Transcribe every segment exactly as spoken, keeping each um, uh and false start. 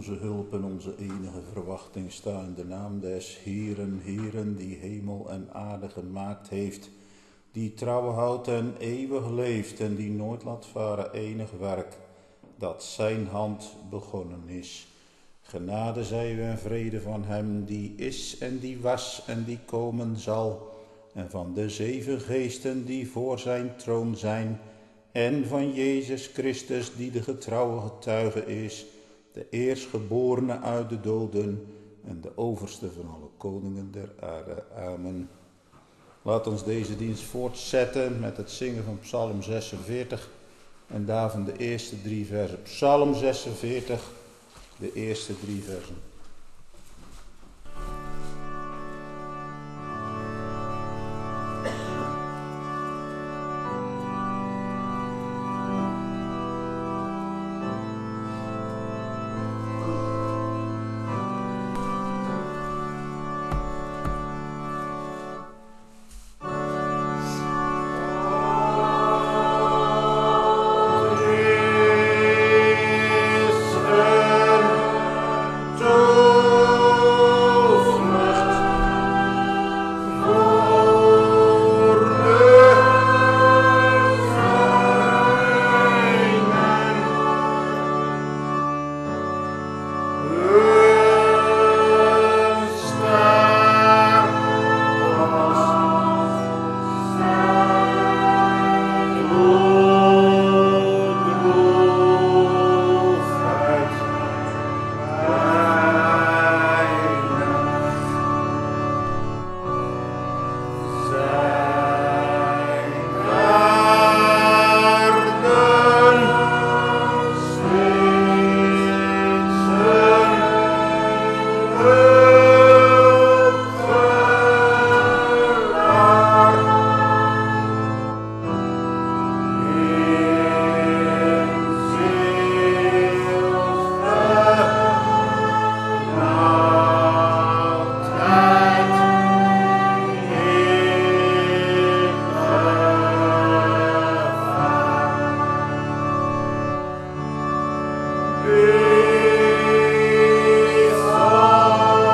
onze hulp en onze enige verwachting sta in de naam des Heeren, Heeren, die hemel en aarde gemaakt heeft, die trouw houdt en eeuwig leeft en die nooit laat varen enig werk, dat zijn hand begonnen is. Genade zij u en vrede van hem, die is en die was en die komen zal, en van de zeven geesten die voor zijn troon zijn, en van Jezus Christus, die de getrouwe getuige is, de eerstgeborene uit de doden en de overste van alle koningen der aarde. Amen. Laat ons deze dienst voortzetten met het zingen van Psalm zesenveertig en daarvan de eerste drie versen. Psalm zesenveertig, de eerste drie versen. Peace on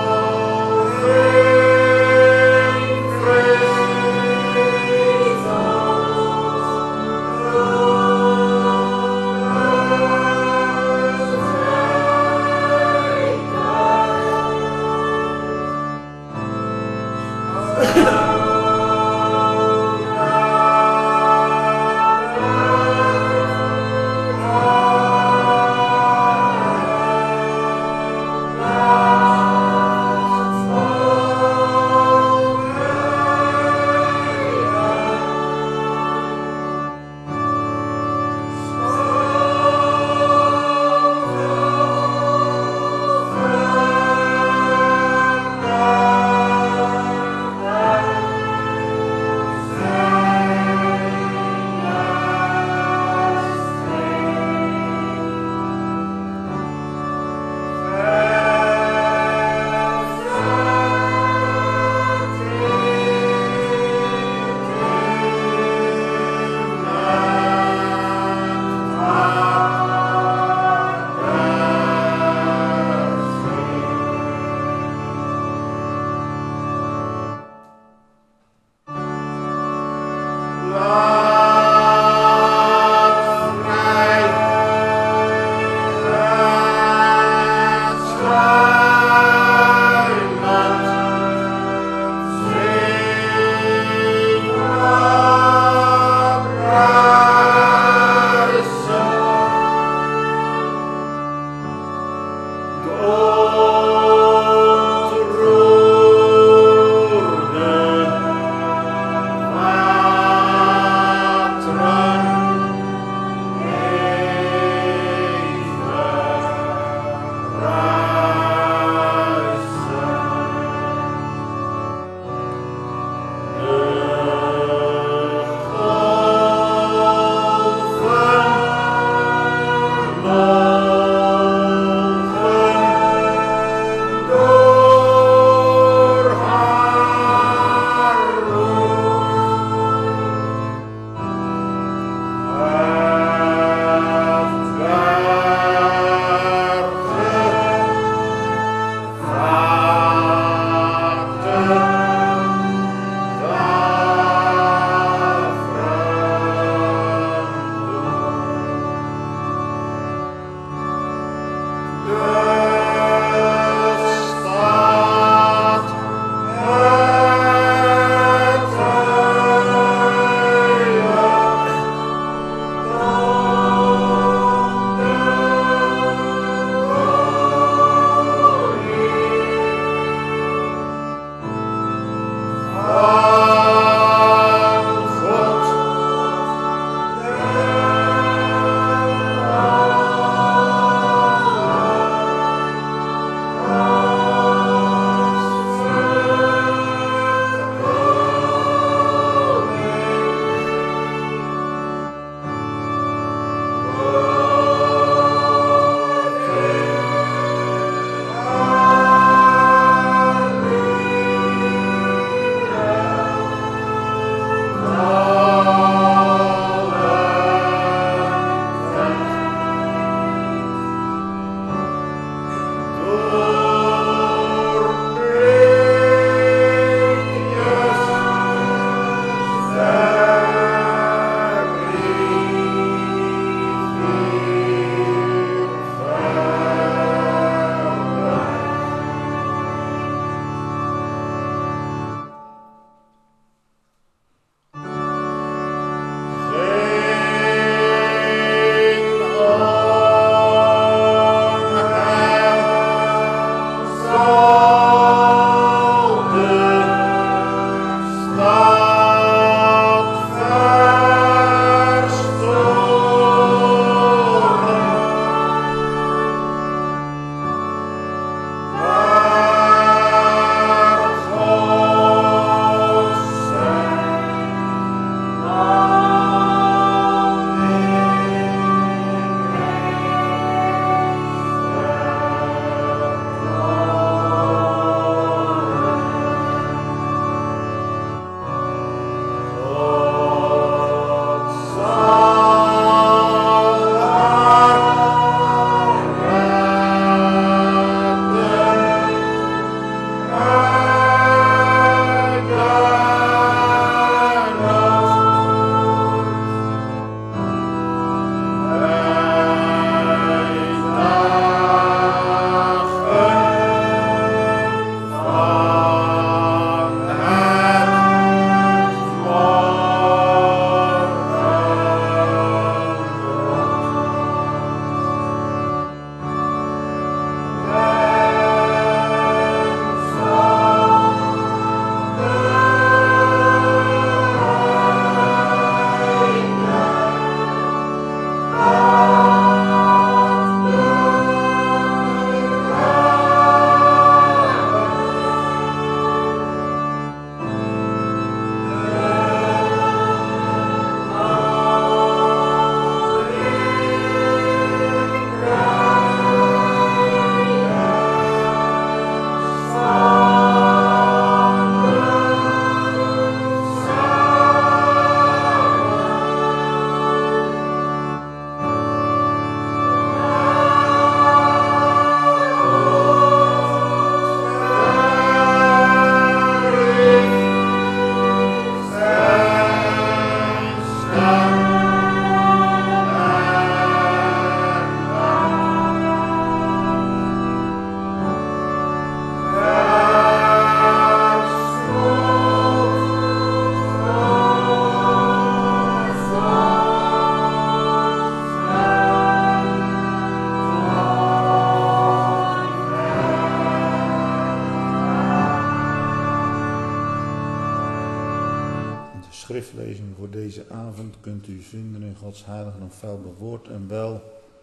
schriftlezing voor deze avond kunt u vinden in Gods heilige en onfeilbaar woord en wel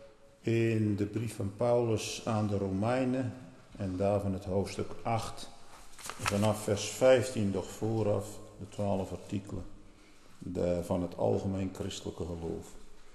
in de brief van Paulus aan de Romeinen en daarvan het hoofdstuk acht, vanaf vers vijftien doch vooraf de twaalf artikelen de, van het algemeen christelijke geloof.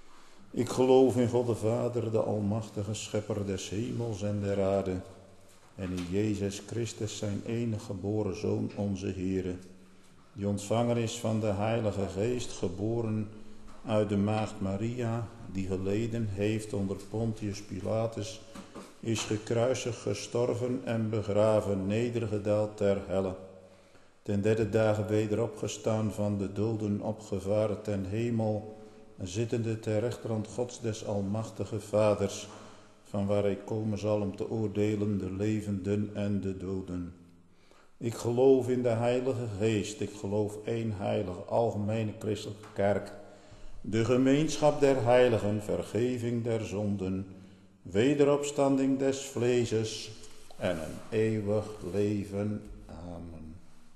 Ik geloof in God de Vader, de almachtige schepper des hemels en der aarde, en in Jezus Christus zijn enige geboren Zoon, onze Heere, die ontvangen is van de Heilige Geest, geboren uit de maagd Maria, die geleden heeft onder Pontius Pilatus, is gekruisigd, gestorven en begraven, nedergedaald ter helle. Ten derde dagen weder opgestaan, van de doden opgevaren ten hemel, zittende ter rechterhand Gods des almachtige Vaders, van waar hij komen zal om te oordelen de levenden en de doden. Ik geloof in de Heilige Geest, ik geloof één heilige, algemene christelijke kerk, de gemeenschap der heiligen, vergeving der zonden, wederopstanding des vleeses en een eeuwig leven. Amen.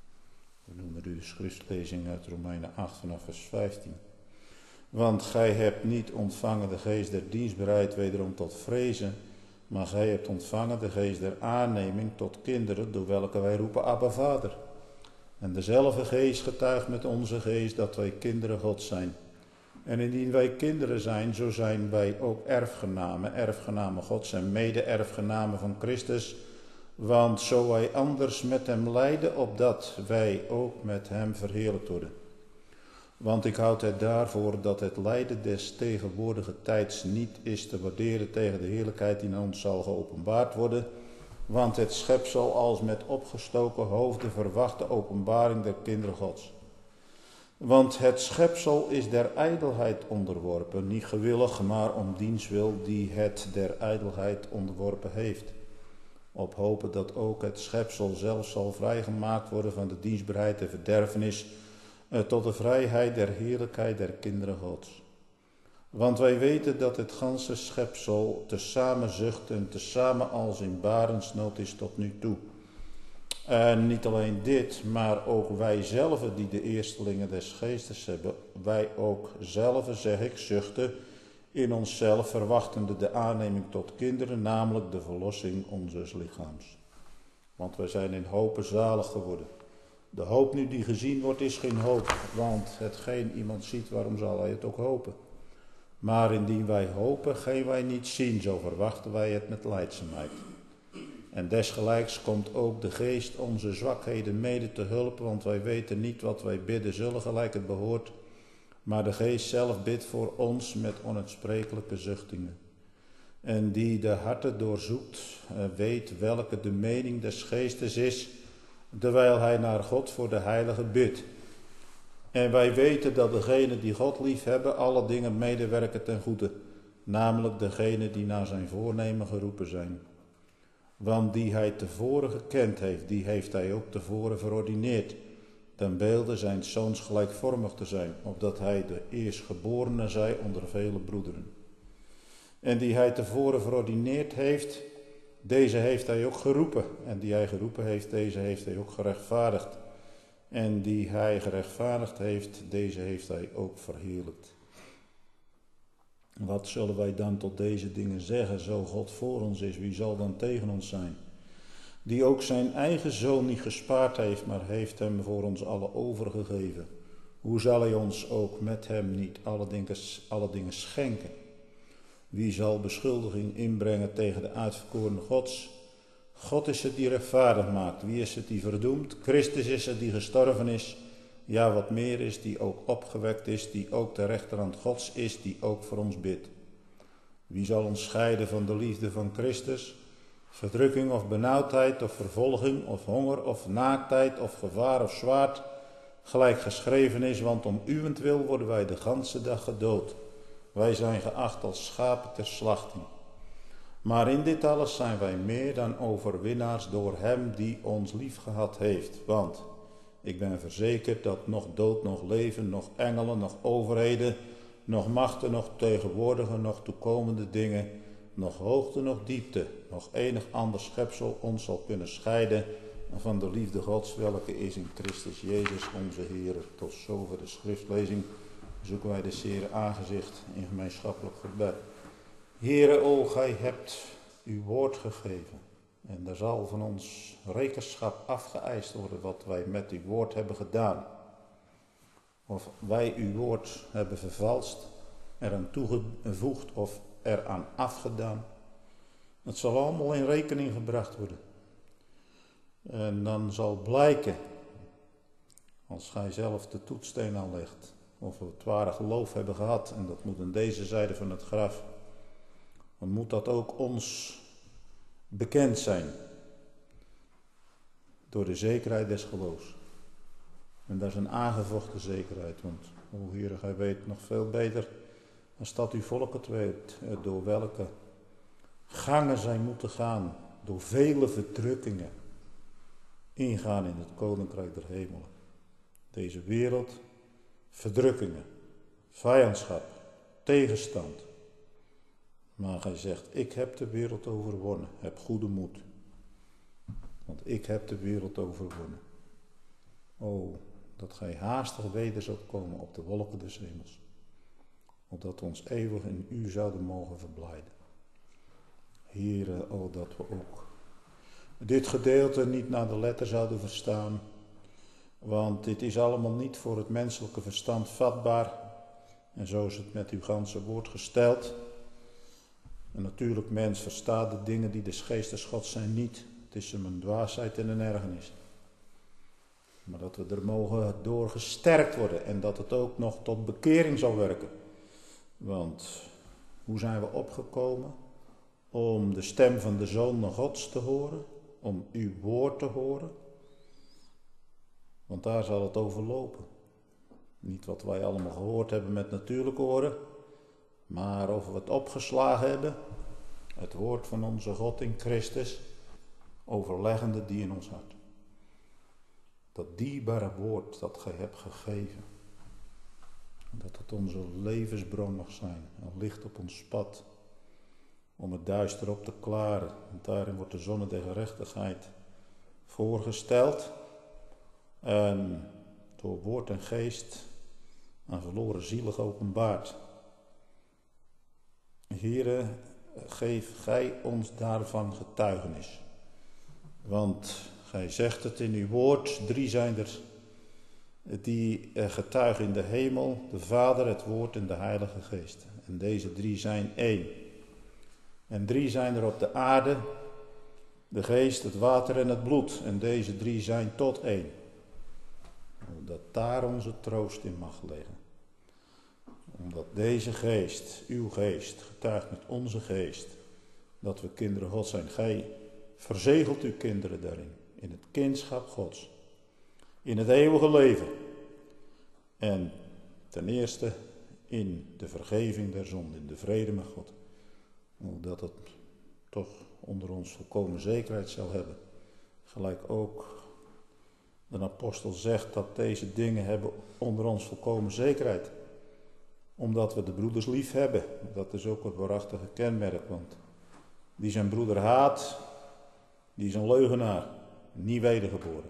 We noemen u de schriftlezing uit Romeinen acht vanaf vers vijftien. Want gij hebt niet ontvangen de geest der dienstbaarheid wederom tot vrezen, maar gij hebt ontvangen de geest der aanneming tot kinderen, door welke wij roepen Abba Vader. En dezelfde geest getuigt met onze geest dat wij kinderen Gods zijn. En indien wij kinderen zijn, zo zijn wij ook erfgenamen, erfgenamen Gods en mede-erfgenamen van Christus. Want zo wij anders met hem lijden, opdat wij ook met hem verheerlijkt worden. Want ik houd het daarvoor dat het lijden des tegenwoordige tijds niet is te waarderen tegen de heerlijkheid die aan ons zal geopenbaard worden. Want het schepsel als met opgestoken hoofden verwacht de openbaring der kinderen Gods. Want het schepsel is der ijdelheid onderworpen, niet gewillig, maar om diens wil die het der ijdelheid onderworpen heeft. Op hopen dat ook het schepsel zelf zal vrijgemaakt worden van de dienstbaarheid en verderfenis, tot de vrijheid der heerlijkheid der kinderen Gods. Want wij weten dat het ganse schepsel tezamen zucht en tezamen als in barensnood is tot nu toe. En niet alleen dit, maar ook wij zelf die de eerstelingen des geestes hebben, wij ook zelf, zeg ik, zuchten in onszelf, verwachtende de aanneming tot kinderen, namelijk de verlossing onzes lichaams. Want wij zijn in hope zalig geworden. De hoop nu die gezien wordt is geen hoop, want hetgeen iemand ziet, waarom zal hij het ook hopen? Maar indien wij hopen, geen wij niet zien, zo verwachten wij het met lijdzaamheid. En desgelijks komt ook de geest onze zwakheden mede te hulp, want wij weten niet wat wij bidden zullen gelijk het behoort, maar de geest zelf bidt voor ons met onuitsprekelijke zuchtingen. En die de harten doorzoekt, weet welke de mening des geestes is, terwijl hij naar God voor de heilige bidt. En wij weten dat degenen die God lief hebben, alle dingen medewerken ten goede, namelijk degenen die naar zijn voornemen geroepen zijn. Want die hij tevoren gekend heeft, die heeft hij ook tevoren verordineerd, ten beelde zijn zoons gelijkvormig te zijn, opdat hij de eerstgeborene zij onder vele broederen. En die hij tevoren verordineerd heeft, deze heeft hij ook geroepen. En die hij geroepen heeft, deze heeft hij ook gerechtvaardigd. En die hij gerechtvaardigd heeft, deze heeft hij ook verheerlijkt. Wat zullen wij dan tot deze dingen zeggen? Zo God voor ons is, wie zal dan tegen ons zijn? Die ook zijn eigen zoon niet gespaard heeft, maar heeft hem voor ons allen overgegeven. Hoe zal hij ons ook met hem niet alle dingen, alle dingen schenken? Wie zal beschuldiging inbrengen tegen de uitverkorene Gods? God is het die rechtvaardig maakt. Wie is het die verdoemt? Christus is het die gestorven is. Ja, wat meer is, die ook opgewekt is, die ook de rechterhand Gods is, die ook voor ons bidt. Wie zal ons scheiden van de liefde van Christus? Verdrukking of benauwdheid of vervolging of honger of naaktheid of gevaar of zwaard, gelijk geschreven is, want om uwentwil worden wij de ganse dag gedood. Wij zijn geacht als schapen ter slachting. Maar in dit alles zijn wij meer dan overwinnaars door hem die ons liefgehad heeft. Want ik ben verzekerd dat nog dood, nog leven, nog engelen, nog overheden, nog machten, nog tegenwoordige, nog toekomende dingen, nog hoogte, nog diepte, nog enig ander schepsel ons zal kunnen scheiden van de liefde Gods, welke is in Christus Jezus onze Heer. Tot zover de schriftlezing. Zoeken wij de Heer aangezicht in gemeenschappelijk gebed. Heere, o, gij hebt uw woord gegeven. En er zal van ons rekenschap afgeëist worden wat wij met uw woord hebben gedaan. Of wij uw woord hebben vervalst, eraan toegevoegd of eraan afgedaan. Het zal allemaal in rekening gebracht worden. En dan zal blijken, als gij zelf de toetssteen aanlegt, of we het ware geloof hebben gehad, en dat moet aan deze zijde van het graf, dan moet dat ook ons bekend zijn. Door de zekerheid des geloofs. En dat is een aangevochten zekerheid, want, o Heer, gij weet nog veel beter, als dat uw volk het weet, door welke gangen zij moeten gaan, door vele verdrukkingen, ingaan in het koninkrijk der hemelen. Deze wereld, verdrukkingen, vijandschap, tegenstand. Maar gij zegt, ik heb de wereld overwonnen, heb goede moed. Want ik heb de wereld overwonnen. O, dat gij haastig weder zult komen op de wolken des hemels. Opdat we ons eeuwig in u zouden mogen verblijden. Heere, o, dat we ook dit gedeelte niet naar de letter zouden verstaan. Want dit is allemaal niet voor het menselijke verstand vatbaar. En zo is het met uw ganse woord gesteld. Een natuurlijk mens verstaat de dingen die des geestes Gods zijn niet. Het is hem een dwaasheid en een ergernis. Maar dat we er mogen door gesterkt worden en dat het ook nog tot bekering zal werken. Want hoe zijn we opgekomen? Om de stem van de Zoon Gods te horen, om uw woord te horen. Want daar zal het over lopen. Niet wat wij allemaal gehoord hebben met natuurlijke oren, maar of we het opgeslagen hebben, het woord van onze God in Christus, overleggende die in ons hart. Dat dierbare woord dat gij hebt gegeven, dat het onze levensbron mag zijn, een licht op ons pad, om het duister op te klaren. Want daarin wordt de zonne der gerechtigheid voorgesteld en door woord en geest aan verloren zielen geopenbaard. Heere, geef gij ons daarvan getuigenis. Want gij zegt het in uw woord, drie zijn er die getuigen in de hemel, de Vader, het Woord en de Heilige Geest. En deze drie zijn één. En drie zijn er op de aarde, de geest, het water en het bloed. En deze drie zijn tot één. Dat daar onze troost in mag liggen. Omdat deze geest, uw geest, getuigt met onze geest, dat we kinderen Gods zijn. Gij verzegelt uw kinderen daarin, in het kindschap Gods, in het eeuwige leven. En ten eerste in de vergeving der zonde, in de vrede met God. Dat het toch onder ons volkomen zekerheid zal hebben. Gelijk ook de apostel zegt dat deze dingen hebben onder ons volkomen zekerheid. Omdat we de broeders lief hebben. Dat is ook het waarachtige kenmerk. Want die zijn broeder haat, die is een leugenaar. Niet wedergeboren.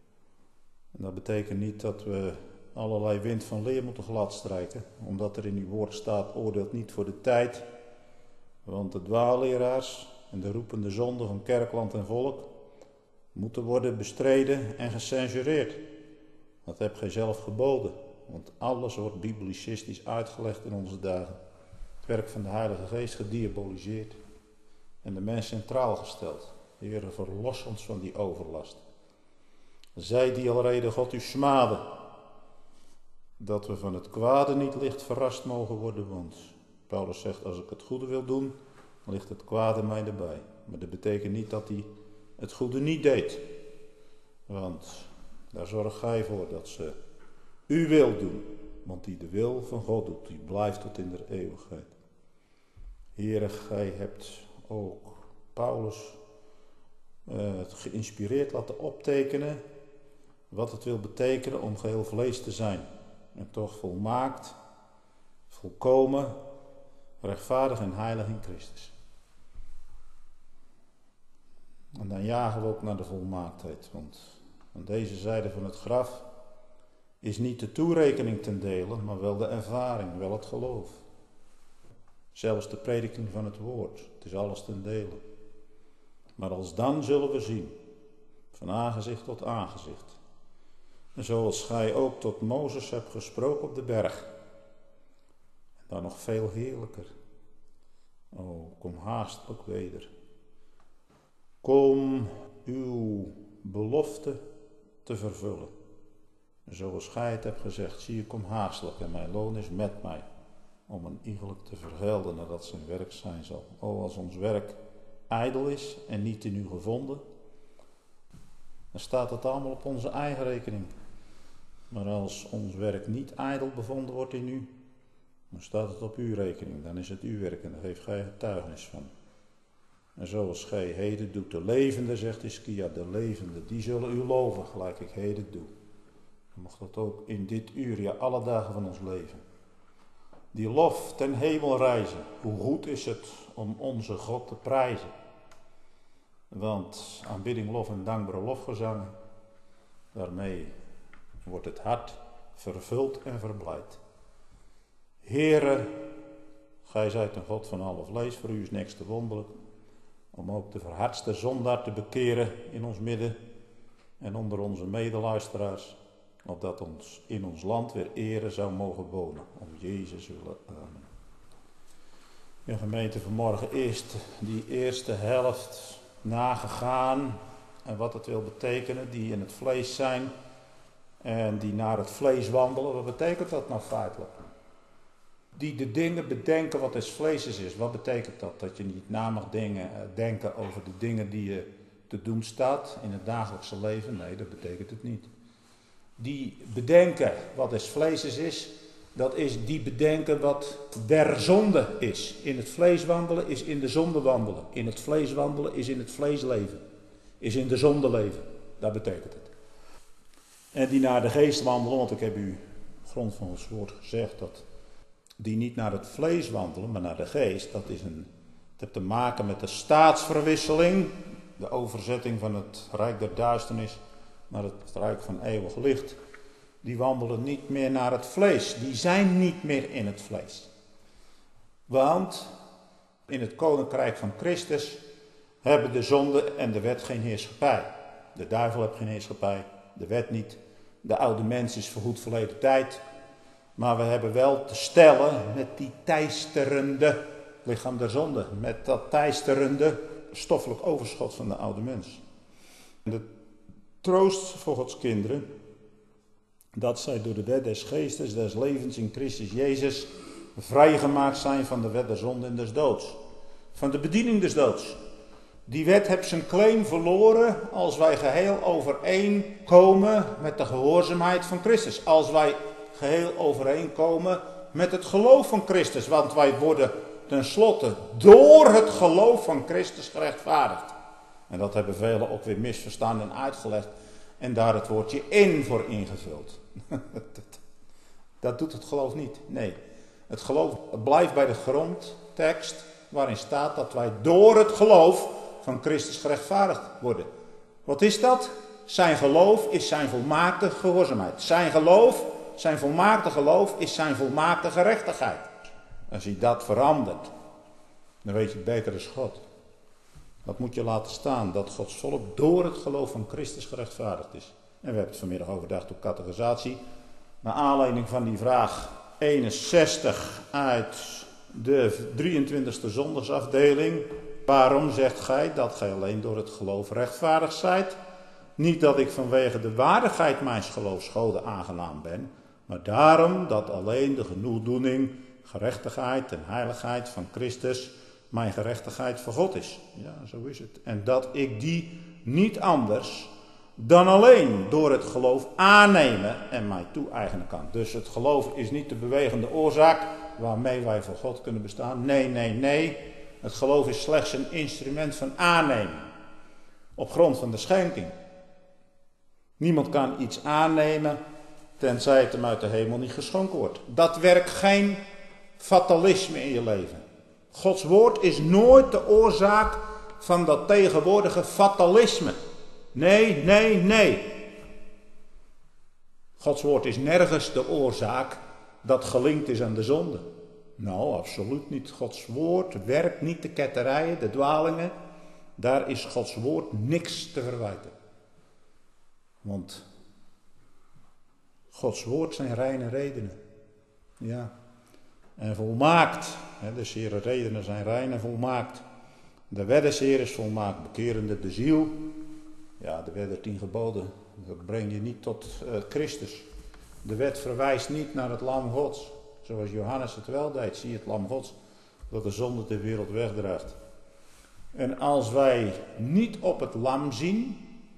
En dat betekent niet dat we allerlei wind van leer moeten gladstrijken. Omdat er in uw woord staat, oordeelt niet voor de tijd. Want de dwaalleraars en de roepende zonden van kerkland en volk moeten worden bestreden en gecensureerd. Dat heb gij zelf geboden. Want alles wordt biblicistisch uitgelegd in onze dagen. Het werk van de Heilige Geest gediaboliseerd. En de mens centraal gesteld. Heere, verlos ons van die overlast. Zij die alrede God u smaden. Dat we van het kwade niet licht verrast mogen worden. Want Paulus zegt, als ik het goede wil doen, dan ligt het kwade mij erbij. Maar dat betekent niet dat hij het goede niet deed. Want daar zorg gij voor dat ze uw wil doen. Want die de wil van God doet, die blijft tot in de eeuwigheid. Heere, gij hebt ook Paulus uh, geïnspireerd laten optekenen wat het wil betekenen om geheel vlees te zijn. En toch volmaakt, volkomen, rechtvaardig en heilig in Christus. En dan jagen we ook naar de volmaaktheid. Want aan deze zijde van het graf is niet de toerekening ten dele, maar wel de ervaring, wel het geloof. Zelfs de prediking van het woord, het is alles ten dele. Maar als dan zullen we zien, van aangezicht tot aangezicht. En zoals gij ook tot Mozes hebt gesproken op de berg. En dan nog veel heerlijker. O, kom haastelijk weder. Kom uw belofte te vervullen. En zoals gij het hebt gezegd, zie ik kom haastelijk en mijn loon is met mij. Om een iegelijk te vergelden nadat zijn werk zijn zal. O, als ons werk ijdel is en niet in u gevonden, dan staat het allemaal op onze eigen rekening. Maar als ons werk niet ijdel bevonden wordt in u, dan staat het op uw rekening. Dan is het uw werk en daar geeft gij getuigenis van. En zoals gij heden doet, de levende, zegt Hiskia, de levende, die zullen u loven, gelijk ik heden doe. Dan mocht dat ook in dit uur, ja, alle dagen van ons leven. Die lof ten hemel reizen. Hoe goed is het om onze God te prijzen. Want aanbidding, lof en dankbare lofgezang, daarmee wordt het hart vervuld en verblijd. Heere, gij zijt een God van alle vlees, voor u is niks te wonderlijk. Om ook de verhardste zondaar te bekeren in ons midden en onder onze medeluisteraars. Opdat ons in ons land weer ere zou mogen wonen. Om Jezus willen. Amen. Ja, gemeente, vanmorgen eerst die eerste helft nagegaan. En wat het wil betekenen, die in het vlees zijn. En die naar het vlees wandelen. Wat betekent dat nou feitelijk? Die de dingen bedenken wat des vleeses is. Wat betekent dat? Dat je niet na mag dingen, denken over de dingen die je te doen staat in het dagelijkse leven? Nee, dat betekent het niet. Die bedenken wat des vleeses is, dat is die bedenken wat der zonde is. In het vlees wandelen is in de zonde wandelen. In het vlees wandelen is in het vlees leven. Is in de zonde leven. Dat betekent het. En die naar de geest wandelen, want ik heb u op grond van ons woord gezegd dat die niet naar het vlees wandelen, maar naar de geest. Dat is een, het heeft te maken met de staatsverwisseling, de overzetting van het rijk der duisternis naar het rijk van eeuwig licht. Die wandelen niet meer naar het vlees. Die zijn niet meer in het vlees. Want in het koninkrijk van Christus hebben de zonde en de wet geen heerschappij. De duivel heeft geen heerschappij, de wet niet. De oude mens is vergoed verleden tijd. Maar we hebben wel te stellen met die teisterende lichaam der zonde. Met dat teisterende stoffelijk overschot van de oude mens. De troost voor Gods kinderen, dat zij door de wet des geestes, des levens in Christus Jezus, vrijgemaakt zijn van de wet der zonde en des doods. Van de bediening des doods. Die wet heeft zijn claim verloren als wij geheel overeenkomen met de gehoorzaamheid van Christus. Als wij geheel overeenkomen met het geloof van Christus. Want wij worden tenslotte door het geloof van Christus gerechtvaardigd. En dat hebben velen ook weer misverstaan en uitgelegd. En daar het woordje in voor ingevuld. Dat doet het geloof niet. Nee, het geloof blijft bij de grondtekst waarin staat dat wij door het geloof van Christus gerechtvaardigd worden. Wat is dat? Zijn geloof is zijn volmaakte gehoorzaamheid. Zijn geloof, zijn volmaakte geloof is zijn volmaakte gerechtigheid. Als je dat verandert, dan weet je het beter is God. Dat moet je laten staan, dat Gods volk door het geloof van Christus gerechtvaardigd is. En we hebben het vanmiddag overdacht op catechisatie. Naar aanleiding van die vraag eenenzestig uit de drieëntwintigste zondagsafdeling. Waarom zegt gij dat gij alleen door het geloof rechtvaardig zijt? Niet dat ik vanwege de waardigheid mijns geloofs Gode aangenaam ben, maar daarom dat alleen de genoegdoening, gerechtigheid en heiligheid van Christus mijn gerechtigheid voor God is. Ja, zo is het. En dat ik die niet anders dan alleen door het geloof aannemen en mij toe-eigenen kan. Dus het geloof is niet de bewegende oorzaak waarmee wij voor God kunnen bestaan. Nee, nee, nee. Het geloof is slechts een instrument van aanneming. Op grond van de schenking. Niemand kan iets aannemen tenzij het hem uit de hemel niet geschonken wordt. Dat werkt geen fatalisme in je leven. Gods woord is nooit de oorzaak van dat tegenwoordige fatalisme. Nee, nee, nee. Gods woord is nergens de oorzaak dat gelinkt is aan de zonde. Nou, absoluut niet. Gods woord werkt niet de ketterijen, de dwalingen. Daar is Gods woord niks te verwijten. Want Gods woord zijn reine redenen. Ja. En volmaakt. Hè, de zere redenen zijn rein en volmaakt. De wet des Heer is volmaakt, bekerende de ziel. Ja, de wet der tien geboden, dat breng je niet tot uh, Christus. De wet verwijst niet naar het lam Gods. Zoals Johannes het wel deed. Zie het lam Gods dat de zonde ter wereld wegdraagt. En als wij niet op het lam zien,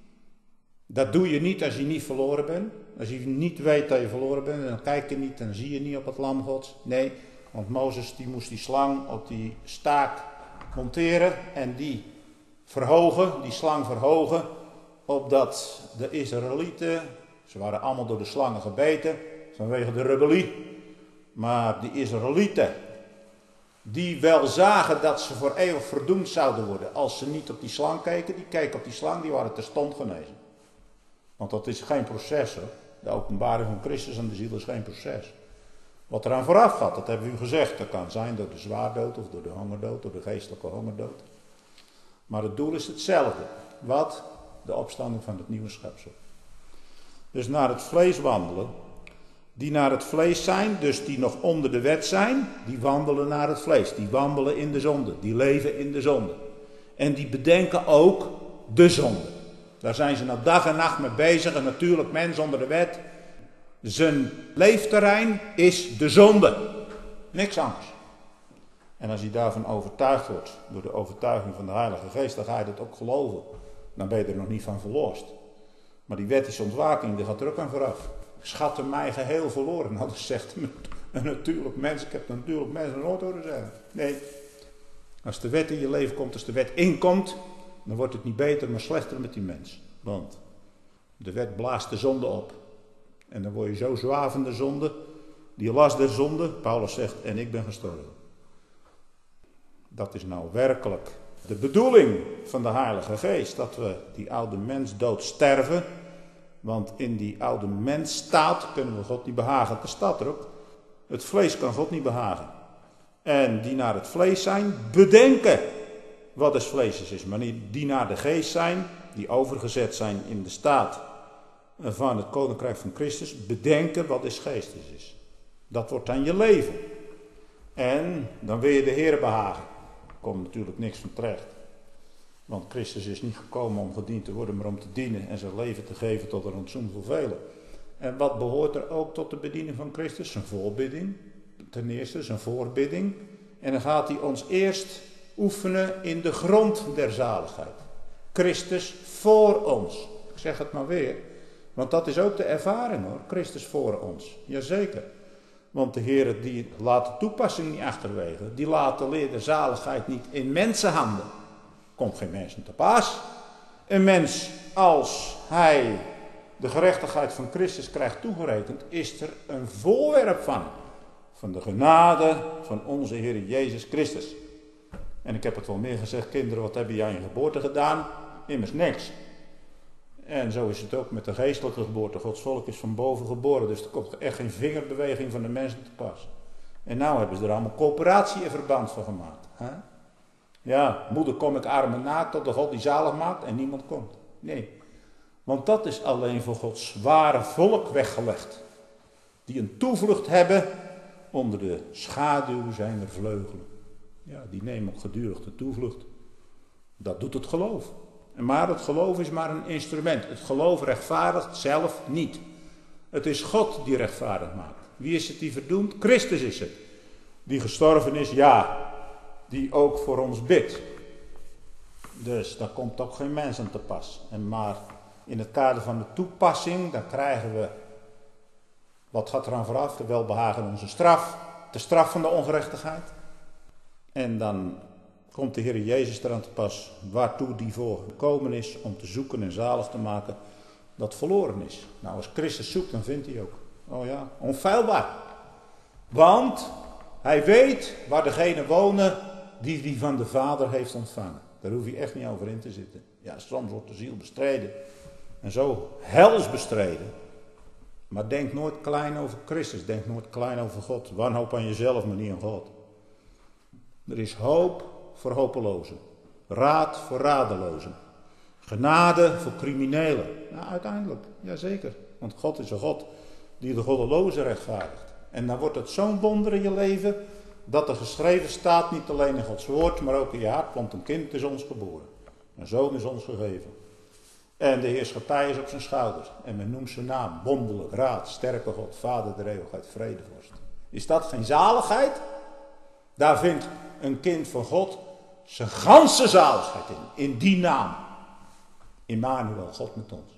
dat doe je niet als je niet verloren bent. Als je niet weet dat je verloren bent, dan kijk je niet, dan zie je niet op het lam Gods. Nee, want Mozes die moest die slang op die staak monteren en die verhogen, die slang verhogen, opdat de Israëlieten, ze waren allemaal door de slangen gebeten vanwege de rebellie, maar die Israëlieten, die wel zagen dat ze voor eeuwig verdoemd zouden worden als ze niet op die slang keken, die keken op die slang, die waren terstond genezen. Want dat is geen proces hoor. De openbaring van Christus aan de ziel is geen proces. Wat eraan vooraf gaat, dat hebben we u gezegd. Dat kan zijn door de zwaardood of door de hongerdood, door de geestelijke hongerdood. Maar het doel is hetzelfde. Wat? De opstanding van het nieuwe schepsel. Dus naar het vlees wandelen. Die naar het vlees zijn, dus die nog onder de wet zijn, die wandelen naar het vlees. Die wandelen in de zonde, die leven in de zonde. En die bedenken ook de zonde. Daar zijn ze nou dag en nacht mee bezig. Een natuurlijk mens onder de wet. Zijn leefterrein is de zonde. Niks anders. En als hij daarvan overtuigd wordt, door de overtuiging van de Heilige Geest, dan ga je dat ook geloven. Dan ben je er nog niet van verlost. Maar die wettische ontwaking, die gaat er ook aan vooraf. Schatte mij geheel verloren. Nou, dat zegt een, een natuurlijk mens. Ik heb een natuurlijk mens nooit horen zeggen. Nee. Als de wet in je leven komt, als de wet inkomt, dan wordt het niet beter, maar slechter met die mens. Want de wet blaast de zonde op. En dan word je zo zwaar van de zonde, die last der zonde. Paulus zegt, en ik ben gestorven. Dat is nou werkelijk de bedoeling van de Heilige Geest. Dat we die oude mens dood sterven. Want in die oude mens staat, kunnen we God niet behagen. Er staat erop, het vlees kan God niet behagen. En die naar het vlees zijn, bedenken wat het vlees is. Maar die naar de geest zijn, die overgezet zijn in de staat van het koninkrijk van Christus, bedenken wat is geestes is. Dat wordt dan je leven. En dan wil je de Heer behagen. Er komt natuurlijk niks van terecht. Want Christus is niet gekomen om gediend te worden, maar om te dienen en zijn leven te geven tot een rantsoen voor velen. En wat behoort er ook tot de bediening van Christus? Zijn voorbidding. Ten eerste zijn voorbidding. En dan gaat hij ons eerst oefenen in de grond der zaligheid. Christus voor ons. Ik zeg het maar weer. Want dat is ook de ervaring hoor. Christus voor ons. Jazeker. Want de Heer die laat de toepassing niet achterwege. Die laat de leer der zaligheid niet in mensenhanden. Komt geen mensen te pas. Een mens, als hij de gerechtigheid van Christus krijgt toegerekend, is er een voorwerp van. Van de genade van onze Heer Jezus Christus. En ik heb het wel meer gezegd, kinderen, wat hebben jij aan je geboorte gedaan? Immers niks. En zo is het ook met de geestelijke geboorte. Gods volk is van boven geboren, dus er komt echt geen vingerbeweging van de mensen te pas. En nou hebben ze er allemaal coöperatie en verband van gemaakt. Hè? Ja, moeder kom ik arm en naakt tot de God die zalig maakt en niemand komt. Nee, want dat is alleen voor Gods ware volk weggelegd. Die een toevlucht hebben onder de schaduw zijner vleugelen. Ja, die nemen ook gedurig de toevlucht. Dat doet het geloof. Maar het geloof is maar een instrument. Het geloof rechtvaardigt zelf niet. Het is God die rechtvaardig maakt. Wie is het die verdoemt? Christus is het. Die gestorven is, ja. Die ook voor ons bidt. Dus daar komt ook geen mens aan te pas. En maar in het kader van de toepassing, dan krijgen we, wat gaat er aan vooraf? De welbehagen onze straf. De straf van de ongerechtigheid. En dan komt de Heer Jezus eraan te pas, waartoe die voor gekomen is om te zoeken en zalig te maken dat verloren is. Nou, als Christus zoekt, dan vindt hij ook. Oh ja, onfeilbaar. Want hij weet waar degene wonen die die van de Vader heeft ontvangen. Daar hoef je echt niet over in te zitten. Ja, soms wordt de ziel bestreden. En zo hels bestreden. Maar denk nooit klein over Christus. Denk nooit klein over God. Wanhoop aan jezelf, maar niet aan God. Er is hoop voor hopelozen. Raad voor radelozen. Genade voor criminelen. Nou, uiteindelijk, jazeker. Want God is een God die de goddelozen rechtvaardigt. En dan wordt het zo'n wonder in je leven, dat er geschreven staat, niet alleen in Gods woord, maar ook in je hart, want een kind is ons geboren. Een zoon is ons gegeven. En de heerschappij is op zijn schouders. En men noemt zijn naam, wonderlijk, raad, sterke God, Vader der eeuwigheid, vredevorst. Is dat geen zaligheid? Daar vindt een kind van God zijn ganse zaligheid in. In die naam. Immanuel, God met ons.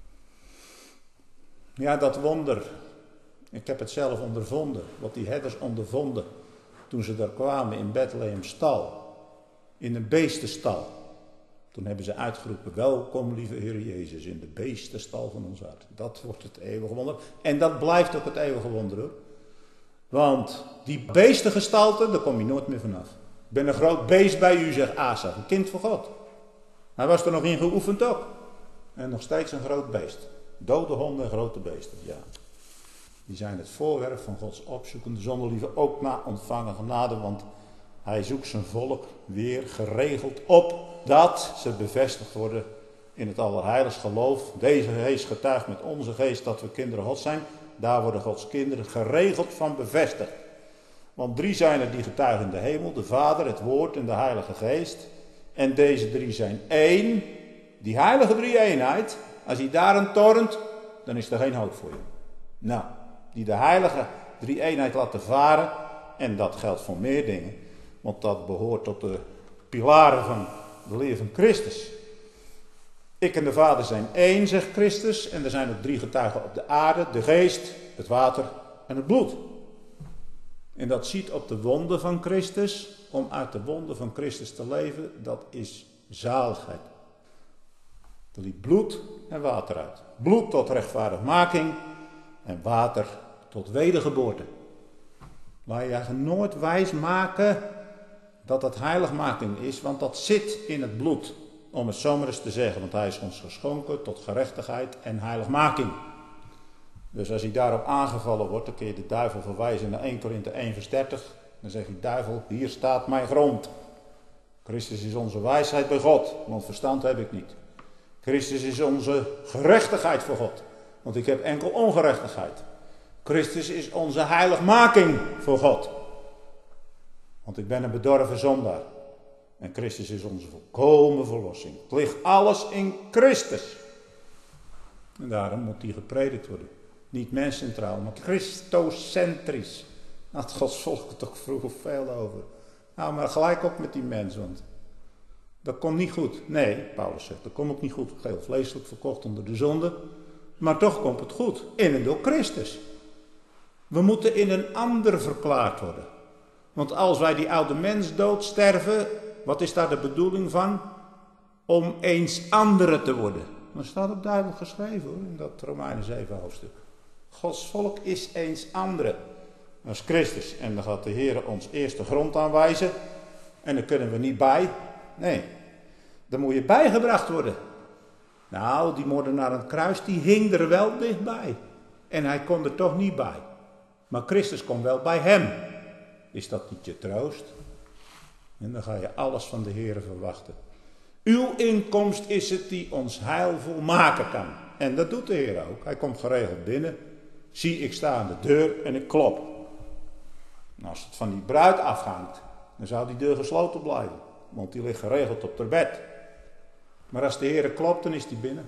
Ja, dat wonder. Ik heb het zelf ondervonden. Wat die herders ondervonden. Toen ze daar kwamen in Bethlehem stal. In een beestenstal. Toen hebben ze uitgeroepen. Welkom lieve Heer Jezus. In de beestenstal van ons hart. Dat wordt het eeuwige wonder. En dat blijft ook het eeuwige wonder hoor. Want die beestengestalte, daar kom je nooit meer vanaf. Ik ben een groot beest bij u, zegt Asaf. Een kind van God. Hij was er nog in geoefend ook. En nog steeds een groot beest. Dode honden en grote beesten, ja. Die zijn het voorwerp van Gods opzoekende zonderliefde, ook na ontvangen genade, want hij zoekt zijn volk weer geregeld op, dat ze bevestigd worden in het allerheiligst geloof. Deze geest getuigt met onze geest dat we kinderen Gods zijn. Daar worden Gods kinderen geregeld van bevestigd. Want drie zijn er die getuigen in de hemel, de Vader, het Woord en de Heilige Geest. En deze drie zijn één. Die heilige drie-eenheid, als hij daarin torent, dan is er geen hoop voor je. Nou, die de heilige drie-eenheid laten varen, en dat geldt voor meer dingen, want dat behoort tot de pilaren van de leer van Christus. Ik en de Vader zijn één, zegt Christus, en er zijn ook drie getuigen op de aarde, de geest, het water en het bloed. En dat ziet op de wonden van Christus, om uit de wonden van Christus te leven, dat is zaligheid. Er liep bloed en water uit. Bloed tot rechtvaardigmaking en water tot wedergeboorte. Laat je je nooit wijs maken dat dat heiligmaking is, want dat zit in het bloed. Om het zomaar eens te zeggen, want hij is ons geschonken tot gerechtigheid en heiligmaking. Dus als hij daarop aangevallen wordt, dan kun je de duivel verwijzen naar Eerste Korinthe één vers dertig. Dan zegt hij, duivel, hier staat mijn grond. Christus is onze wijsheid bij God, want verstand heb ik niet. Christus is onze gerechtigheid voor God, want ik heb enkel ongerechtigheid. Christus is onze heiligmaking voor God, want ik ben een bedorven zondaar. En Christus is onze volkomen verlossing. Het ligt alles in Christus. En daarom moet die gepredikt worden. Niet menscentraal, maar christocentrisch. Daar had Gods volk er toch vroeger veel over. Nou, maar gelijk op met die mens, want dat komt niet goed. Nee, Paulus zegt, dat komt ook niet goed. Geheel vleeselijk verkocht onder de zonde. Maar toch komt het goed. In en door Christus. We moeten in een ander verklaard worden. Want als wij die oude mens doodsterven, wat is daar de bedoeling van? Om eens anderen te worden. Dat staat ook duidelijk geschreven hoor, in dat Romeinen zeven hoofdstuk. Gods volk is eens anderen. Dat is Christus. En dan gaat de Heer ons eerst de grond aanwijzen. En dan kunnen we niet bij. Nee, dan moet je bijgebracht worden. Nou, die moordenaar aan het kruis, die hing er wel dichtbij. En hij kon er toch niet bij. Maar Christus kon wel bij hem. Is dat niet je troost? En dan ga je alles van de Heer verwachten. Uw inkomst is het die ons heil volmaken kan. En dat doet de Heer ook. Hij komt geregeld binnen. Zie, ik sta aan de deur en ik klop. En als het van die bruid afhangt, dan zou die deur gesloten blijven. Want die ligt geregeld op haar bed. Maar als de Heer klopt, dan is die binnen.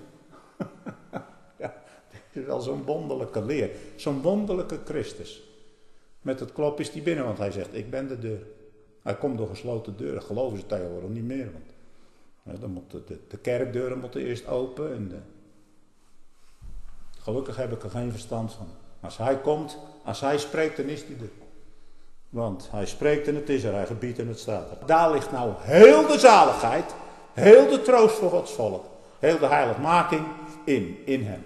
Ja, dit is wel zo'n wonderlijke leer. Zo'n wonderlijke Christus. Met het klop is die binnen, want hij zegt, ik ben de deur. Hij komt door gesloten deuren, geloven ze tegenwoordig niet meer. Want ja, dan moeten de, de kerkdeuren moeten eerst open. En de... Gelukkig heb ik er geen verstand van. Als hij komt, als hij spreekt, dan is hij er. Want hij spreekt en het is er, hij gebiedt en het staat er. Daar ligt nou heel de zaligheid, heel de troost voor Gods volk, heel de heiligmaking in, in hem.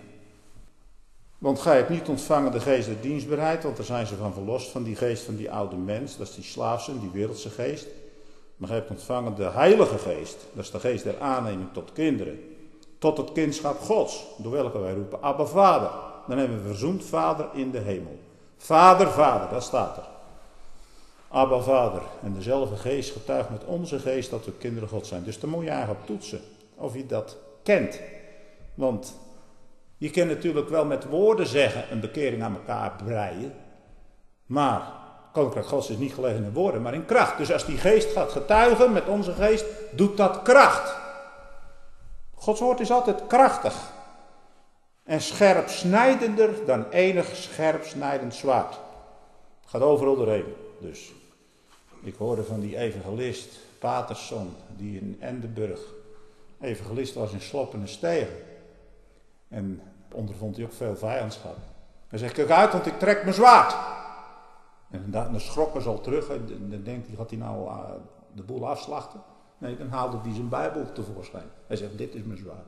Want gij hebt niet ontvangen de geest der dienstbaarheid, want daar zijn ze van verlost, van die geest van die oude mens, dat is die slaafse, die wereldse geest. Maar gij hebt ontvangen de Heilige Geest, dat is de geest der aanneming tot kinderen, tot het kindschap Gods, door welke wij roepen, Abba Vader. Dan hebben we verzoend Vader in de hemel. Vader, Vader, dat staat er. Abba Vader. En dezelfde geest getuigt met onze geest dat we kinderen God zijn. Dus dan moet je eigenlijk op toetsen of je dat kent. Want je kan natuurlijk wel met woorden zeggen een bekering aan elkaar breien. Maar Koninkrijk Gods is niet gelegen in woorden, maar in kracht. Dus als die geest gaat getuigen met onze geest, doet dat kracht. Gods woord is altijd krachtig. En scherpsnijdender dan enig scherpsnijdend zwaard. Het gaat overal doorheen. Dus ik hoorde van die evangelist Paterson, die in Endenburg evangelist was in Sloppen en Stegen. En ondervond hij ook veel vijandschap. Hij zegt, kijk uit, want ik trek mijn zwaard. En dan schrokken ze al terug. En dan denkt hij, gaat hij nou uh, de boel afslachten? Nee, dan haalde hij zijn Bijbel tevoorschijn. Hij zegt, dit is mijn zwaard.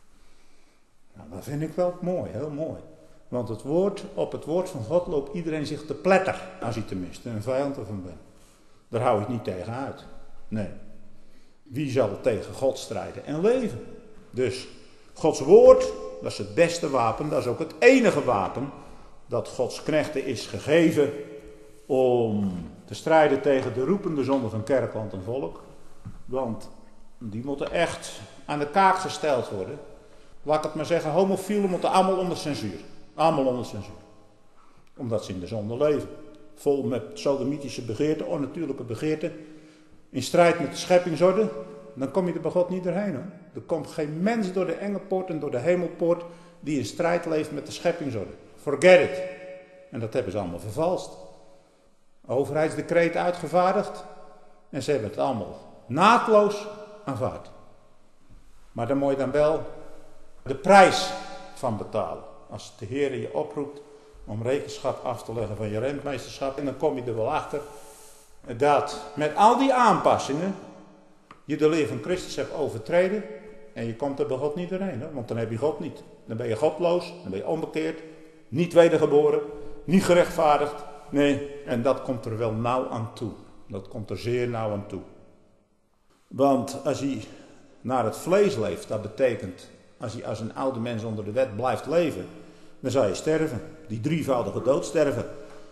Nou, dat vind ik wel mooi, heel mooi. Want het woord, op het woord van God loopt iedereen zich te pletter. Als hij tenminste een vijand ervan bent. Daar hou ik niet tegen uit. Nee. Wie zal tegen God strijden en leven? Dus Gods woord, dat is het beste wapen. Dat is ook het enige wapen dat Gods knechten is gegeven om te strijden tegen de roepende zonde van kerk, land en volk. Want die moeten echt aan de kaak gesteld worden. Laat ik het maar zeggen, homofielen moeten allemaal onder censuur. Allemaal onder censuur. Omdat ze in de zonde leven. Vol met sodomitische begeerten, onnatuurlijke begeerten. In strijd met de scheppingsorde. Dan kom je er bij God niet doorheen, hoor. Er komt geen mens door de engelpoort en door de hemelpoort die in strijd leeft met de scheppingsorde. Forget it. En dat hebben ze allemaal vervalst. Overheidsdecreet uitgevaardigd. En ze hebben het allemaal naadloos aanvaard. Maar daar moet je dan wel de prijs van betalen. Als de Heer je oproept om rekenschap af te leggen van je rentmeesterschap. En dan kom je er wel achter dat met al die aanpassingen je de leer van Christus hebt overtreden. En je komt er bij God niet doorheen. Hè? Want dan heb je God niet. Dan ben je godloos, dan ben je onbekeerd, niet wedergeboren, niet gerechtvaardigd. Nee, en dat komt er wel nauw aan toe. Dat komt er zeer nauw aan toe. Want als je naar het vlees leeft, dat betekent, als je als een oude mens onder de wet blijft leven, dan zal je sterven. Die drievoudige dood sterven.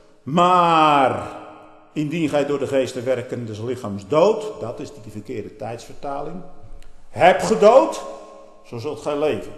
Maar indien gij door de geest werken des lichaams dood, dat is die verkeerde tijdsvertaling, heb gedood, zo zult gij leven.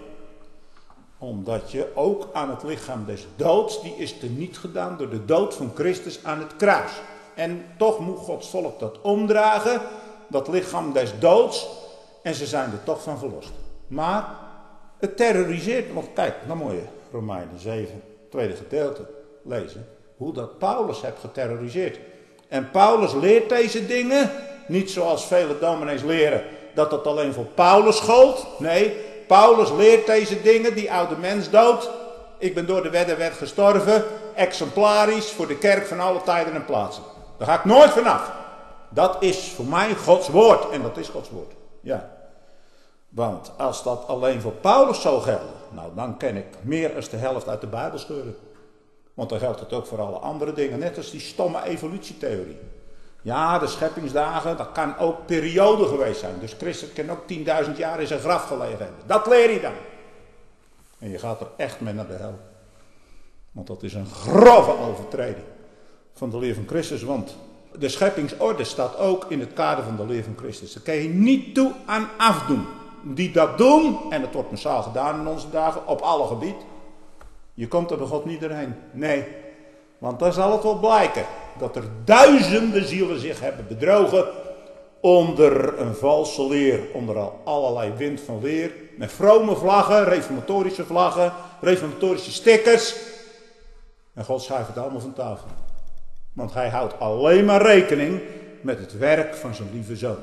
Omdat je ook aan het lichaam des doods, die is teniet gedaan door de dood van Christus aan het kruis. En toch moet Gods volk dat omdragen, dat lichaam des doods, en ze zijn er toch van verlost. Maar het terroriseert, want kijk, dan moet je Romeinen zeven, tweede gedeelte, lezen, hoe dat Paulus heeft geterroriseerd. En Paulus leert deze dingen, niet zoals vele dominees leren, dat het alleen voor Paulus gold. Nee, Paulus leert deze dingen, die oude mens dood. Ik ben door de wet en wet gestorven, exemplarisch voor de kerk van alle tijden en plaatsen. Daar ga ik nooit vanaf. Dat is voor mij Gods woord. En dat is Gods woord. Ja. Want als dat alleen voor Paulus zou gelden, nou dan ken ik meer dan de helft uit de Bijbel scheuren. Want dan geldt het ook voor alle andere dingen. Net als die stomme evolutietheorie. Ja, de scheppingsdagen, dat kan ook periode geweest zijn. Dus Christus kan ook tienduizend jaar in zijn graf gelegen hebben. Dat leer je dan. En je gaat er echt mee naar de hel. Want dat is een grove overtreding van de leer van Christus. Want de scheppingsorde staat ook in het kader van de leer van Christus. Daar kan je niet toe aan afdoen. Die dat doen, en het wordt massaal gedaan in onze dagen, op alle gebieden. Je komt er bij God niet doorheen. Nee, want dan zal het wel blijken dat er duizenden zielen zich hebben bedrogen onder een valse leer, onder al allerlei wind van leer, met vrome vlaggen, reformatorische vlaggen, reformatorische stickers. En God schuift het allemaal van tafel. Want hij houdt alleen maar rekening met het werk van zijn lieve zoon.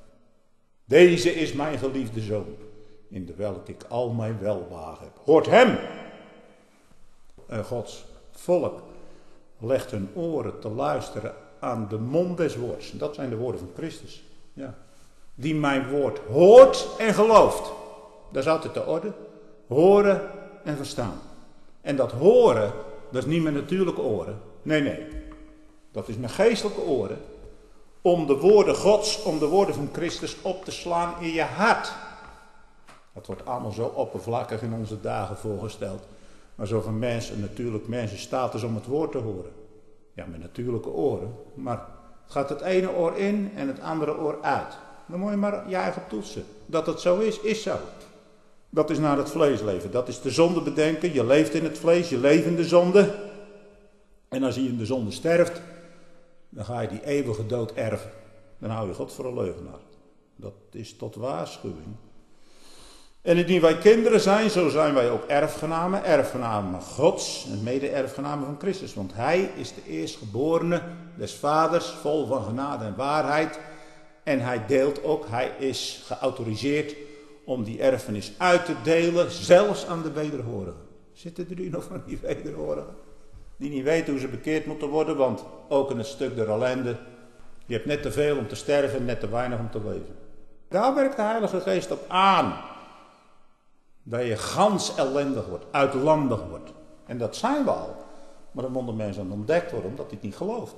Deze is mijn geliefde zoon, in de welke ik al mijn welbehagen heb. Hoort hem. En Gods volk legt hun oren te luisteren aan de mond des woords. Dat zijn de woorden van Christus. Ja. Die mijn woord hoort en gelooft. Dat is altijd de orde. Horen en verstaan. En dat horen, dat is niet met natuurlijke oren. Nee, nee. Dat is met geestelijke oren. om de woorden Gods, om de woorden van Christus op te slaan in je hart. Dat wordt allemaal zo oppervlakkig in onze dagen voorgesteld. Maar zo van mensen, natuurlijk mensen staat dus om het woord te horen. Ja, met natuurlijke oren. Maar het gaat het ene oor in en het andere oor uit. Dan moet je maar je eigen toetsen. Dat het zo is, is zo. Dat is naar het vlees leven. Dat is de zonde bedenken. Je leeft in het vlees, je leeft in de zonde. En als je in de zonde sterft, dan ga je die eeuwige dood erven. Dan hou je God voor een leugenaar. Dat is tot waarschuwing. En indien wij kinderen zijn, zo zijn wij ook erfgenamen. Erfgenamen Gods en mede-erfgenamen van Christus. Want hij is de eerstgeborene des vaders, vol van genade en waarheid. En hij deelt ook, hij is geautoriseerd om die erfenis uit te delen, zelfs aan de wederhorigen. Zitten er hier nog van die wederhorigen? Die niet weten hoe ze bekeerd moeten worden, want ook in het stuk der ellende. Je hebt net te veel om te sterven en net te weinig om te leven. Daar werkt de Heilige Geest op aan. Dat je gans ellendig wordt, uitlandig wordt. En dat zijn we al. Maar dan moet de mens aan ontdekt worden, omdat hij het niet gelooft.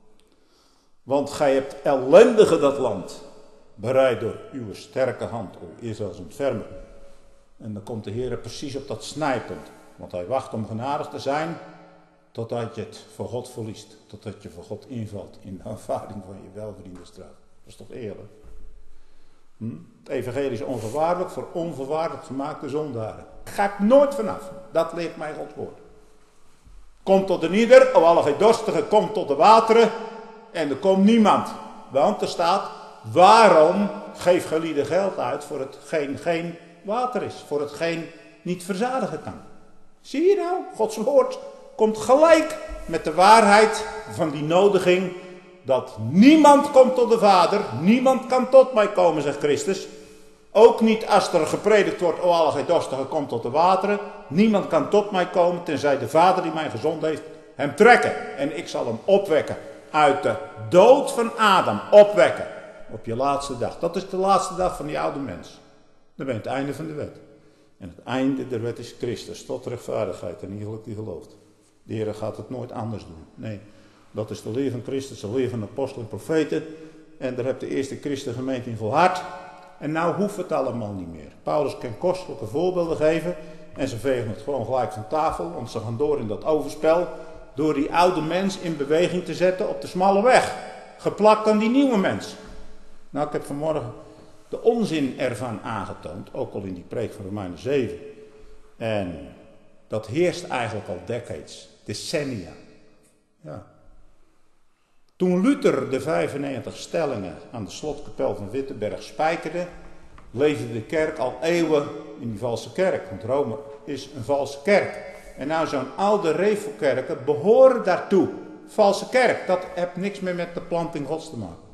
Want gij hebt ellendige dat land, bereid door uw sterke hand, o Israëls ontfermer. En dan komt de Heer precies op dat snijpunt. Want hij wacht om genadig te zijn, totdat je het voor God verliest. Totdat je voor God invalt in de aanvaarding van je welverdiende straf. Dat is toch eerlijk? Hm? Het evangelie is onvoorwaardelijk voor onvoorwaardelijk gemaakte zondaren. Daar ga ik nooit vanaf. Dat leert mij Gods woord. Kom tot de ieder, o alle gij dorstigen, kom tot de wateren. En er komt niemand. Want er staat, waarom geeft gelieden geld uit voor hetgeen geen water is. Voor hetgeen niet verzadigen kan. Zie je nou, Gods woord komt gelijk met de waarheid van die nodiging. Dat niemand komt tot de Vader. Niemand kan tot mij komen, zegt Christus. Ook niet als er gepredikt wordt, o alle gij dorstigen, kom tot de wateren. Niemand kan tot mij komen, tenzij de Vader die mij gezond heeft, hem trekken. En ik zal hem opwekken. Uit de dood van Adam opwekken. Op je laatste dag. Dat is de laatste dag van die oude mens. Dan ben je het einde van de wet. En het einde der wet is Christus. Tot rechtvaardigheid en iederlijk die gelooft. De Heer gaat het nooit anders doen. Nee, dat is de leer van Christus. De leer van de apostelen en profeten. En daar heeft de eerste christengemeente in volhard. En nou hoeft het allemaal niet meer. Paulus kan kostelijke voorbeelden geven. En ze vegen het gewoon gelijk van tafel. Want ze gaan door in dat overspel. Door die oude mens in beweging te zetten op de smalle weg. Geplakt aan die nieuwe mens. Nou, ik heb vanmorgen de onzin ervan aangetoond. Ook al in die preek van Romeinen zeven. En dat heerst eigenlijk al decades. Decennia. Ja. Toen Luther de vijfennegentig stellingen aan de slotkapel van Wittenberg spijkerde, leefde de kerk al eeuwen in die valse kerk. Want Rome is een valse kerk. En nou, zo'n oude revelkerken behoren daartoe. Valse kerk, dat heeft niks meer met de planting Gods te maken.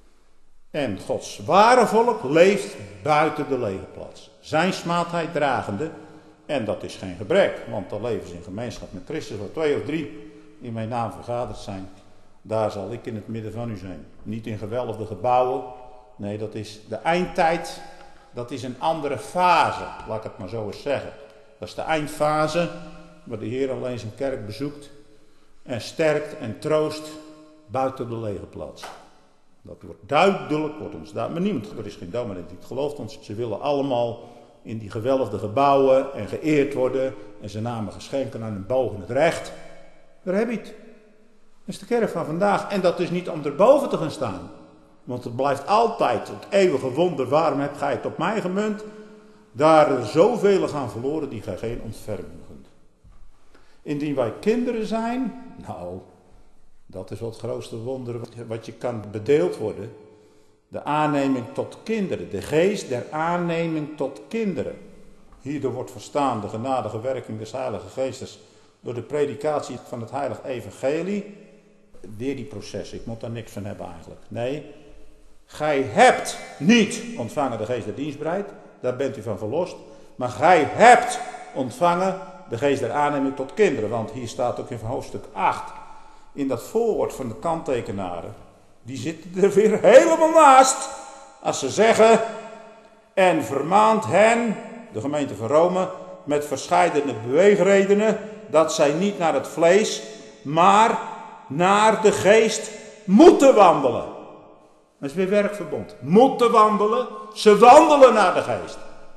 En Gods ware volk leeft buiten de legerplaats. Zijn smaadheid dragende. En dat is geen gebrek, want dan leven ze in gemeenschap met Christus. Waar twee of drie in mijn naam vergaderd zijn, daar zal ik in het midden van u zijn. Niet in gewelfde gebouwen. Nee, dat is de eindtijd. Dat is een andere fase, laat ik het maar zo eens zeggen. Dat is de eindfase waar de Heer alleen zijn kerk bezoekt en sterkt en troost buiten de legerplaats. Dat wordt duidelijk, wordt ons duidelijk. Maar niemand, er is geen dominee die het gelooft, want ze willen allemaal in die gewelfde gebouwen en geëerd worden en zijn namen geschenken aan hun boven het recht. Daar heb je het. Dat is de kerk van vandaag. En dat is niet om erboven te gaan staan. Want het blijft altijd het eeuwige wonder. Waarom heb gij het op mij gemunt? Daar er zoveel gaan verloren die gij geen ontferming kunt. Indien wij kinderen zijn, nou, dat is wel het grootste wonder wat je kan bedeeld worden. De aanneming tot kinderen, de geest der aanneming tot kinderen. Hierdoor wordt verstaan de genadige werking des Heilige Geestes door de predikatie van het Heilige Evangelie. Weer die proces, ik moet daar niks van hebben eigenlijk. Nee, gij hebt niet ontvangen de geest der dienstbaarheid, daar bent u van verlost. Maar gij hebt ontvangen de geest der aanneming tot kinderen. Want hier staat ook in hoofdstuk acht, in dat voorwoord van de kanttekenaren. Die zitten er weer helemaal naast. Als ze zeggen, en vermaant hen, de gemeente van Rome, met verscheidene beweegredenen, dat zij niet naar het vlees, maar naar de geest moeten wandelen. Dat is weer werkverbond. Moeten wandelen, ze wandelen naar de geest.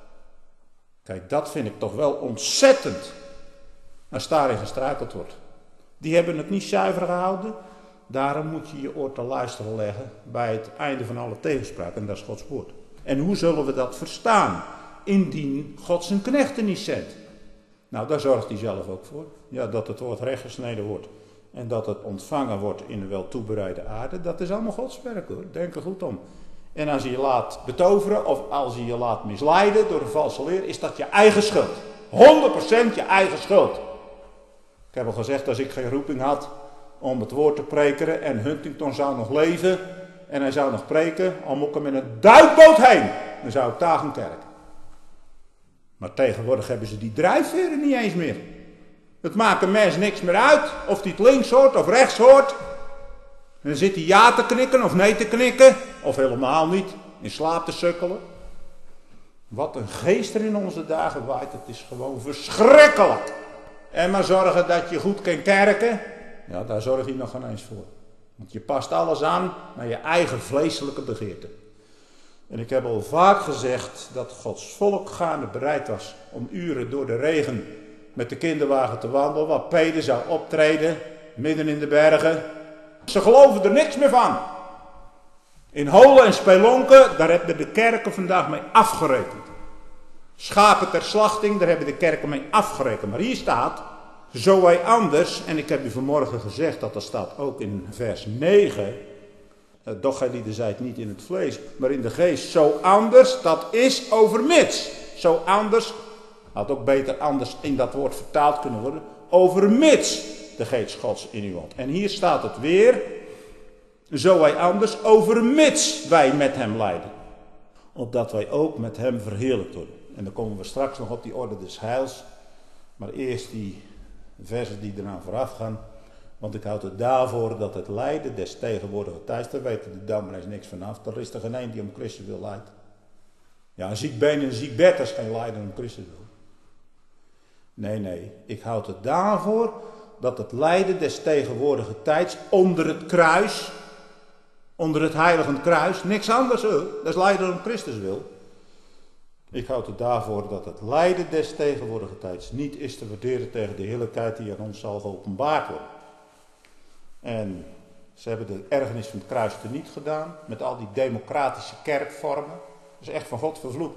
Kijk, dat vind ik toch wel ontzettend. Als daarin gestruikeld wordt. Die hebben het niet zuiver gehouden. Daarom moet je je oor te luisteren leggen bij het einde van alle tegenspraak. En dat is Gods woord. En hoe zullen we dat verstaan? Indien God zijn knechten niet zendt. Nou, daar zorgt hij zelf ook voor. Ja, dat het woord rechtgesneden wordt. En dat het ontvangen wordt in een wel toebereide aarde. Dat is allemaal Gods werk hoor. Denk er goed om. En als hij je laat betoveren of als hij je laat misleiden door een valse leer, is dat je eigen schuld. honderd procent je eigen schuld. Ik heb al gezegd, als ik geen roeping had om het woord te preken en Huntington zou nog leven en hij zou nog preken, al moet ik hem in een duikboot heen, dan zou ik daar gaan kerken. Maar tegenwoordig hebben ze die drijfveren niet eens meer. Het maakt een mens niks meer uit of hij het links hoort of rechts hoort. En dan zit hij ja te knikken of nee te knikken, of helemaal niet, in slaap te sukkelen. Wat een geest er in onze dagen waait, het is gewoon verschrikkelijk. En maar zorgen dat je goed kan kerken, ja, daar zorg je nog geen eens voor. Want je past alles aan naar je eigen vleeselijke begeerte. En ik heb al vaak gezegd dat Gods volk gaarne bereid was om uren door de regen met de kinderwagen te wandelen, waar Peter zou optreden, midden in de bergen. Ze geloven er niks meer van. In holen en spelonken, daar hebben de kerken vandaag mee afgerekend. Schapen ter slachting, daar hebben de kerken mee afgerekend. Maar hier staat, zo wij anders, en ik heb u vanmorgen gezegd dat dat staat ook in vers negen. Doch gij lieden zijt niet in het vlees, maar in de geest. Zo anders, dat is overmits. Zo anders, had ook beter anders in dat woord vertaald kunnen worden. Overmits de geest Gods in u woont. En hier staat het weer. Zo wij anders, overmits wij met hem lijden. Opdat wij ook met hem verheerlijkt worden. En dan komen we straks nog op die orde des heils. Maar eerst die versen die eraan vooraf gaan. Want ik houd het daarvoor dat het lijden des tegenwoordige tijds, daar weten de dominees niks vanaf. Er is er geen een die om Christus wil lijden. Ja, een ziek been en een ziek bed is geen lijden om Christus wil. Nee, nee, ik houd het daarvoor dat het lijden des tegenwoordige tijds onder het kruis, onder het heilige kruis, niks anders hoor, dat is lijden om Christus wil. Ik houd het daarvoor dat het lijden des tegenwoordige tijds niet is te waarderen tegen de heerlijkheid die aan ons zal geopenbaard worden. En ze hebben de ergernis van het kruis teniet gedaan, met al die democratische kerkvormen. Dat is echt van God vervloekt.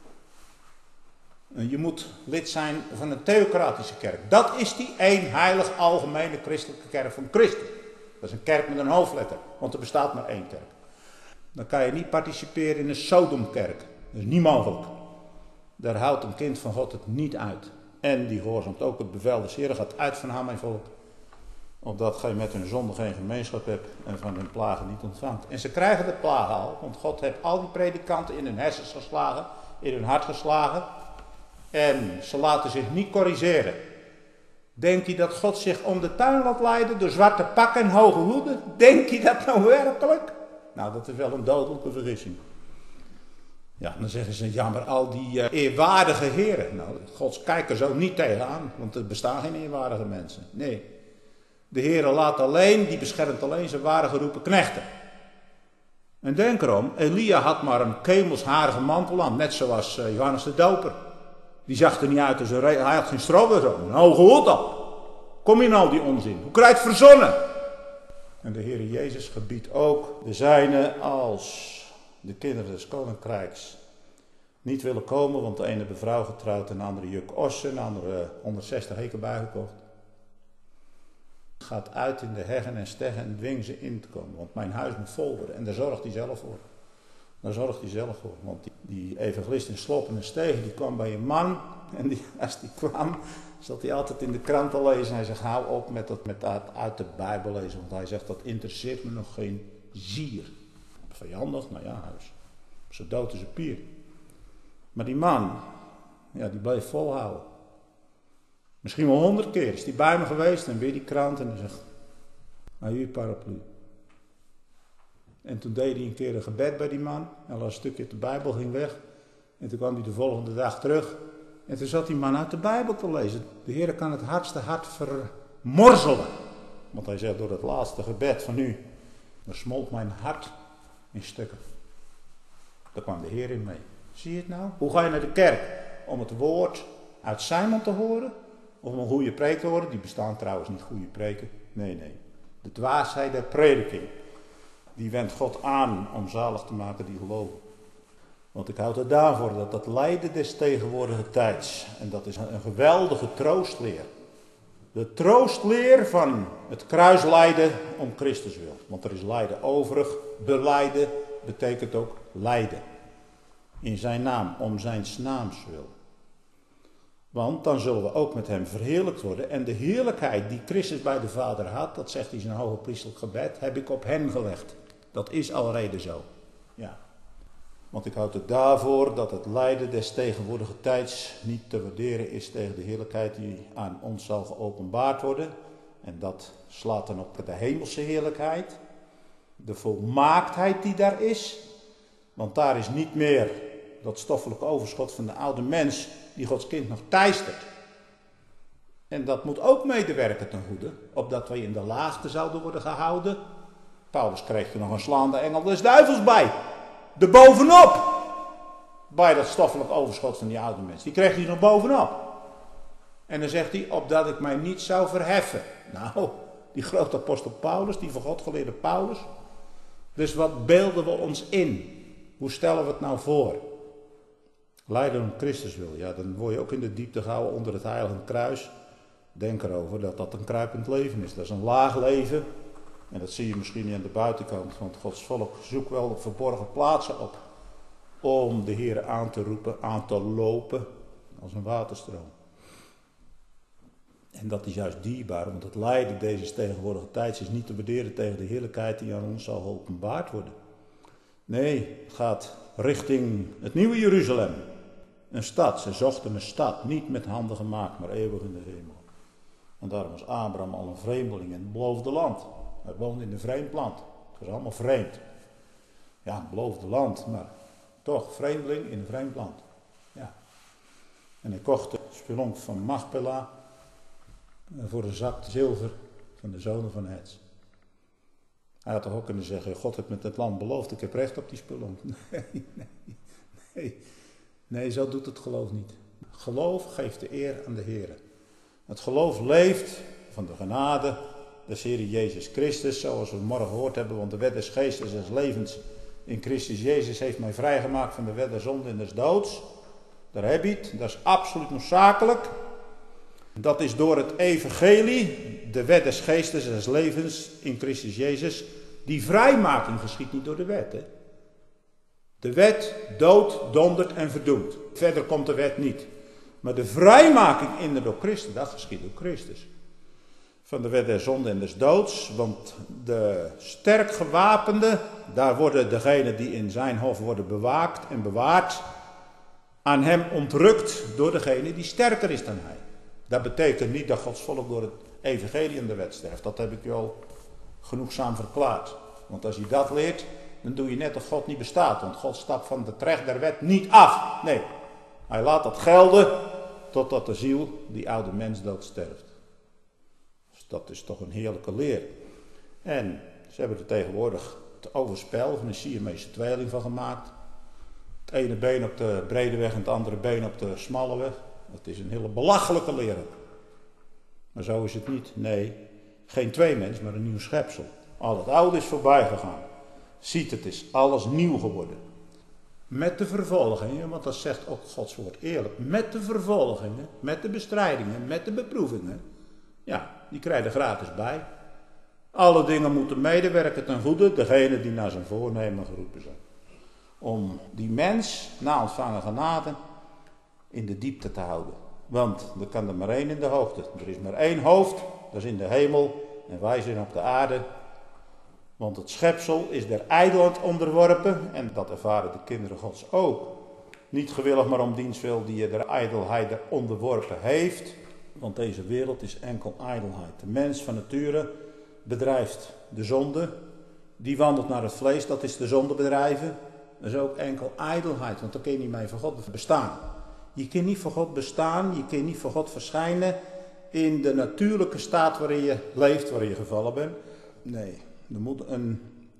Je moet lid zijn van een theocratische kerk. Dat is die één heilig algemene christelijke kerk van Christus. Dat is een kerk met een hoofdletter, want er bestaat maar één kerk. Dan kan je niet participeren in een Sodomkerk. Dat is niet mogelijk. Daar houdt een kind van God het niet uit. En die gehoorzaamt ook het bevel des Heeren, gaat uit van haar mijn volk. Opdat gij met hun zonde geen gemeenschap hebt en van hun plagen niet ontvangt. En ze krijgen de plagen al, want God heeft al die predikanten in hun hersens geslagen, in hun hart geslagen. En ze laten zich niet corrigeren. Denk je dat God zich om de tuin laat leiden door zwarte pakken en hoge hoeden? Denk je dat nou werkelijk? Nou, dat is wel een dodelijke vergissing. Ja, dan zeggen ze, ja, maar al die uh, eerwaardige heren. Nou, Gods kijkt er zo niet tegenaan, want er bestaan geen eerwaardige mensen. Nee. De Heere laat alleen, die beschermt alleen zijn ware geroepen knechten. En denk erom, Elia had maar een kemelsharige mantel aan, net zoals uh, Johannes de Doper. Die zag er niet uit als een re- hij had geen strobber zo, een hoge hoed op. Kom je nou die onzin? Hoe krijg je het verzonnen? En de Heere Jezus gebiedt ook de zijnen als de kinderen des koninkrijks niet willen komen, want de ene heeft een vrouw getrouwd en de andere juk ossen, de andere honderdzestig heken bijgekocht. Gaat uit in de heggen en steggen en dwing ze in te komen. Want mijn huis moet vol worden. En daar zorgt hij zelf voor. Daar zorgt hij zelf voor. Want die, die evangelist in Sloppen en Stegen, die kwam bij een man. En die, als die kwam, zat hij altijd in de krant te lezen. En hij zegt, hou op met dat met uit, uit de Bijbel lezen. Want hij zegt, dat interesseert me nog geen zier. Vijandig, nou ja, hij is zo dood als een pier. Maar die man, ja, die bleef volhouden. Misschien wel honderd keer is hij bij me geweest en weer die krant en hij zegt, maar hier paraplu. En toen deed hij een keer een gebed bij die man. Hij las een stukje uit de Bijbel, ging weg. En toen kwam hij de volgende dag terug. En toen zat die man uit de Bijbel te lezen. De Heer kan het hardste hart vermorzelen. Want hij zegt, door het laatste gebed van u, versmolt mijn hart. in stukken. Daar kwam de Heer in mee. Zie je het nou? Hoe ga je naar de kerk? Om het woord uit zijn mond te horen? Of om een goede preek te horen? Die bestaan trouwens niet, goede preken. Nee, nee. De dwaasheid der prediking. Die wendt God aan om zalig te maken die geloven. Want ik houd het daarvoor dat dat lijden des tegenwoordige tijds. En dat is een geweldige troostleer. De troostleer van het kruislijden om Christus wil. Want er is lijden overig. Belijden betekent ook lijden. In zijn naam, om zijn naams wil. Want dan zullen we ook met hem verheerlijkt worden. En de heerlijkheid die Christus bij de Vader had, dat zegt hij in zijn hoge priesterlijk gebed, heb ik op hen gelegd. Dat is alrede zo. Ja. Want ik houd het daarvoor dat het lijden des tegenwoordige tijds niet te waarderen is tegen de heerlijkheid die aan ons zal geopenbaard worden. En dat slaat dan op de hemelse heerlijkheid. De volmaaktheid die daar is. Want daar is niet meer dat stoffelijke overschot van de oude mens die Gods kind nog teistert. En dat moet ook medewerken ten goede, opdat wij in de laagte zouden worden gehouden. Paulus kreeg er nog een slaande engel des duivels bij. Er bovenop. Bij dat stoffelijk overschot van die oude mens. Die kreeg hij nog bovenop. En dan zegt hij, opdat ik mij niet zou verheffen. Nou, die grote apostel Paulus, die van God geleerde Paulus. Dus wat beelden we ons in? Hoe stellen we het nou voor? Lijden om Christus wil. Ja, dan word je ook in de diepte gehouden onder het heilige kruis. Denk erover dat dat een kruipend leven is. Dat is een laag leven. En dat zie je misschien niet aan de buitenkant. Want Gods volk zoekt wel verborgen plaatsen op. Om de Heer aan te roepen, aan te lopen. Als een waterstroom. En dat is juist dierbaar. Want het lijden deze tegenwoordige tijd is niet te waarderen tegen de heerlijkheid die aan ons zal geopenbaard worden. Nee, het gaat richting het nieuwe Jeruzalem. Een stad, ze zochten een stad, niet met handen gemaakt, maar eeuwig in de hemel. En daarom was Abraham al een vreemdeling in het beloofde land. Hij woonde in een vreemd land. Het was allemaal vreemd. Ja, het beloofde land, maar toch vreemdeling in een vreemd land. Ja. En hij kocht de spelonk van Machpelah voor een zak zilver van de zonen van Hetz. Hij had toch ook kunnen zeggen, God heeft met het land beloofd, ik heb recht op die spelonk. Nee, nee, nee. Nee, zo doet het geloof niet. Geloof geeft de eer aan de Heer. Het geloof leeft van de genade des Heer Jezus Christus, zoals we morgen gehoord hebben, want de wet des geestes en des levens in Christus Jezus heeft mij vrijgemaakt van de wet der zonde en des doods. Daar heb je het, dat is absoluut noodzakelijk. Dat is door het evangelie, de wet des geestes en des levens in Christus Jezus. Die vrijmaking geschiet niet door de wet. Hè? De wet doodt, dondert en verdoemt. Verder komt de wet niet. Maar de vrijmaking in de door Christus, dat geschiet door Christus. Van de wet der zonde en des doods. Want de sterk gewapenden, daar worden degenen die in zijn hof worden bewaakt en bewaard, aan hem ontrukt door degene die sterker is dan hij. Dat betekent niet dat Gods volk door het evangelie en de wet sterft. Dat heb ik je al genoegzaam verklaard. Want als je dat leert, dan doe je net of God niet bestaat. Want God stapt van de trecht der wet niet af. Nee, hij laat dat gelden totdat de ziel, die oude mens, dood sterft. Dus dat is toch een heerlijke leer. En ze hebben er tegenwoordig het overspel van een Siamese tweeling van gemaakt. Het ene been op de brede weg en het andere been op de smalle weg. Dat is een hele belachelijke leer. Maar zo is het niet. Nee, geen tweemens, maar een nieuw schepsel. Al het oude is voorbij gegaan. Ziet, het is alles nieuw geworden. Met de vervolgingen, want dat zegt ook Gods woord eerlijk. Met de vervolgingen, met de bestrijdingen, met de beproevingen. Ja, die krijg je gratis bij. Alle dingen moeten medewerken ten goede, degene die naar zijn voornemen geroepen zijn. Om die mens, na ontvangen genade, in de diepte te houden. Want er kan er maar één in de hoogte. Er is maar één hoofd, dat is in de hemel en wij zijn op de aarde. Want het schepsel is der ijdelheid onderworpen en dat ervaren de kinderen Gods ook. Niet gewillig, maar om diens wil die je der ijdelheid er onderworpen heeft. Want deze wereld is enkel ijdelheid. De mens van nature bedrijft de zonde. Die wandelt naar het vlees, dat is de zonde bedrijven. Dat is ook enkel ijdelheid, want dan kun je niet mee voor God bestaan. Je kunt niet voor God bestaan, je kunt niet voor God verschijnen in de natuurlijke staat waarin je leeft, waarin je gevallen bent. Nee, er moet een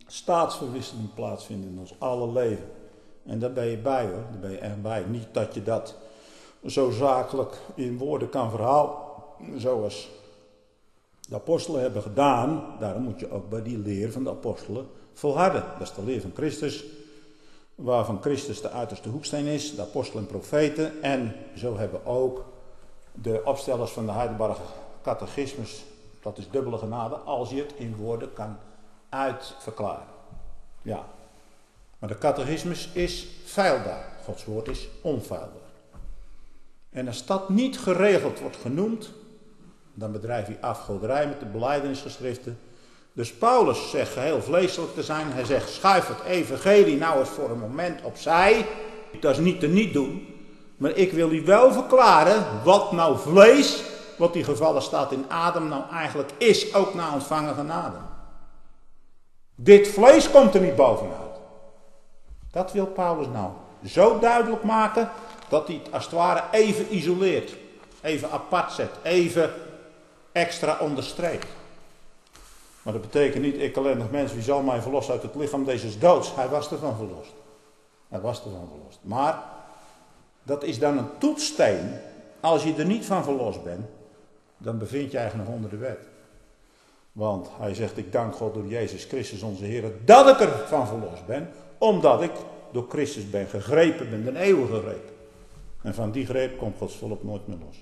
staatsverwisseling plaatsvindt in ons alle leven. En daar ben je bij hoor, daar ben je echt bij. Niet dat je dat zo zakelijk in woorden kan verhalen, zoals de apostelen hebben gedaan. Daarom moet je ook bij die leer van de apostelen volharden. Dat is de leer van Christus, waarvan Christus de uiterste hoeksteen is, de apostelen en profeten. En zo hebben ook de opstellers van de Heidelberger catechismus, dat is dubbele genade, als je het in woorden kan uitverklaren. Ja, maar de catechismus is feilbaar. Gods woord is onfeilbaar. En als dat niet geregeld wordt genoemd, dan bedrijf je afgoderij met de belijdenisgeschriften. Dus Paulus zegt geheel vleeselijk te zijn. Hij zegt, schuif het evangelie nou eens voor een moment opzij. Dat is niet te niet doen. Maar ik wil u wel verklaren wat nou vlees, wat die gevallen staat in Adam, nou eigenlijk is, ook na ontvangen genade. Dit vlees komt er niet bovenuit. Dat wil Paulus nou zo duidelijk maken, dat hij het als het ware even isoleert. Even apart zet. Even extra onderstreept. Maar dat betekent niet, ik ellendig mens, wie zal mij verlossen uit het lichaam deze doods? Hij was ervan verlost. Hij was ervan verlost. Maar dat is dan een toetssteen. Als je er niet van verlost bent, dan bevind je eigenlijk nog onder de wet. Want hij zegt, ik dank God door Jezus Christus onze Heer, dat ik er van verlost ben. Omdat ik door Christus ben gegrepen, ben den eeuwige greep. En van die greep komt Gods volk nooit meer los.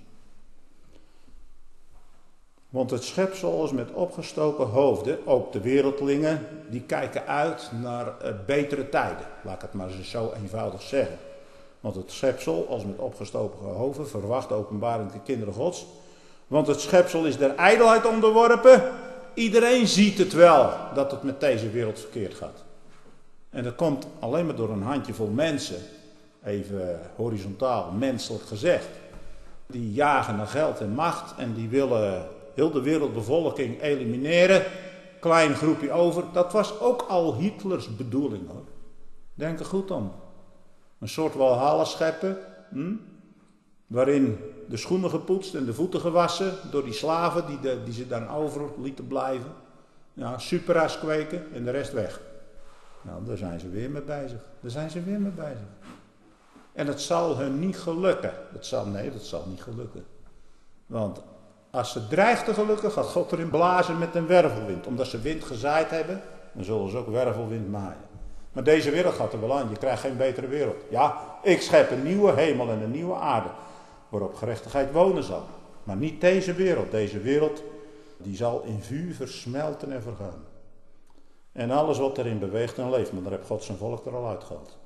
Want het schepsel is met opgestoken hoofden, ook de wereldlingen, die kijken uit naar uh, betere tijden. Laat ik het maar eens zo eenvoudig zeggen. Want het schepsel, als met opgestoken hoofden, verwacht openbaring de kinderen Gods. Want het schepsel is der ijdelheid onderworpen. Iedereen ziet het wel, dat het met deze wereld verkeerd gaat. En dat komt alleen maar door een handjevol mensen, even horizontaal, menselijk gezegd. Die jagen naar geld en macht en die willen heel de wereldbevolking elimineren. Klein groepje over. Dat was ook al Hitlers bedoeling hoor. Denk er goed aan. Een soort Walhalla scheppen. Hm? Waarin de schoenen gepoetst en de voeten gewassen door die slaven die, de, die ze dan over lieten blijven. Ja, supera's kweken en de rest weg. Nou, daar zijn ze weer mee bezig. Daar zijn ze weer mee bezig. En het zal hun niet gelukken. Het zal, nee, dat zal niet gelukken. Want als ze dreigt te gelukken, gaat God erin blazen met een wervelwind. Omdat ze wind gezaaid hebben, dan zullen ze ook wervelwind maaien. Maar deze wereld gaat er wel aan. Je krijgt geen betere wereld. Ja, ik schep een nieuwe hemel en een nieuwe aarde. Waarop gerechtigheid wonen zal. Maar niet deze wereld. Deze wereld, die zal in vuur versmelten en vergaan. En alles wat erin beweegt en leeft. Maar daar heeft God zijn volk er al uitgehaald.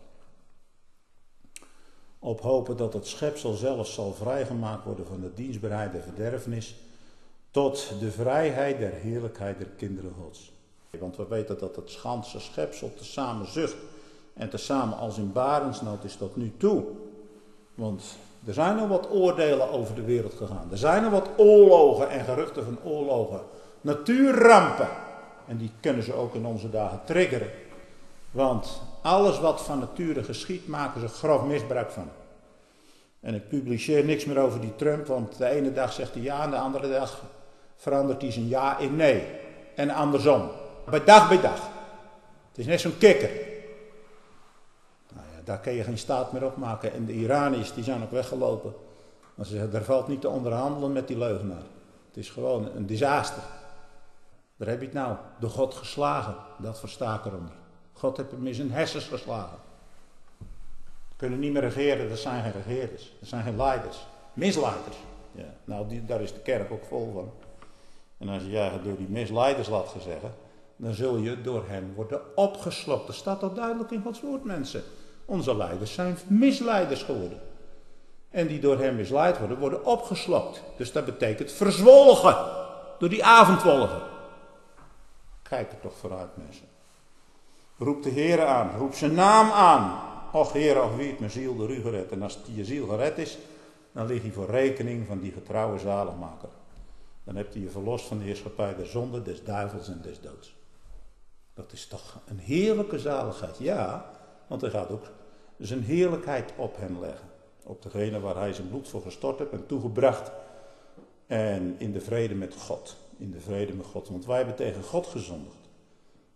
Op hopen dat het schepsel zelf zal vrijgemaakt worden van de dienstbaarheid der verderfenis. Tot de vrijheid der heerlijkheid der kinderen Gods. Want we weten dat het ganse schepsel tezamen zucht. En tezamen als in barensnood is tot nu toe. Want er zijn al wat oordelen over de wereld gegaan. Er zijn al wat oorlogen en geruchten van oorlogen. Natuurrampen. En die kunnen ze ook in onze dagen triggeren. Want alles wat van nature geschiet, maken ze grof misbruik van. En ik publiceer niks meer over die Trump, want de ene dag zegt hij ja en de andere dag verandert hij zijn ja in nee. En andersom. Bij dag bij dag. Het is net zo'n kikker. Nou ja, daar kun je geen staat meer op maken. En de Iraniërs die zijn ook weggelopen. Want ze zeggen, er valt niet te onderhandelen met die leugenaar. Het is gewoon een disaster. Daar heb je het nou. De God geslagen. Dat versta ik eronder. God heeft hem in zijn hersens geslagen. Kunnen niet meer regeren, dat zijn geen regeerders. Dat zijn geen leiders. Misleiders. Ja, nou, die, daar is de kerk ook vol van. En als je je door die misleiders laat gezeggen, dan zul je door hen worden opgeslokt. Dat staat al duidelijk in Gods woord, mensen. Onze leiders zijn misleiders geworden. En die door hen misleid worden, worden opgeslokt. Dus dat betekent verzwolgen. Door die avondwolven. Kijk er toch vooruit, mensen. Roep de Heer aan, roep zijn naam aan. Och Heer, och wie het mijn ziel door u gered. En als die je ziel gered is, dan lig je voor rekening van die getrouwe zaligmaker. Dan heb je je verlost van de heerschappij der zonde, des duivels en des doods. Dat is toch een heerlijke zaligheid. Ja, want hij gaat ook zijn heerlijkheid op hen leggen. Op degene waar hij zijn bloed voor gestort heeft en toegebracht. En in de vrede met God. In de vrede met God. Want wij hebben tegen God gezondigd.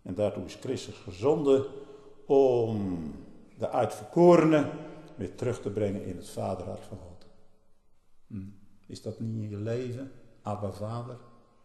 En daartoe is Christus gezonden om de uitverkorenen weer terug te brengen in het vaderhart van God. Hm. Is dat niet in je leven? Abba Vader?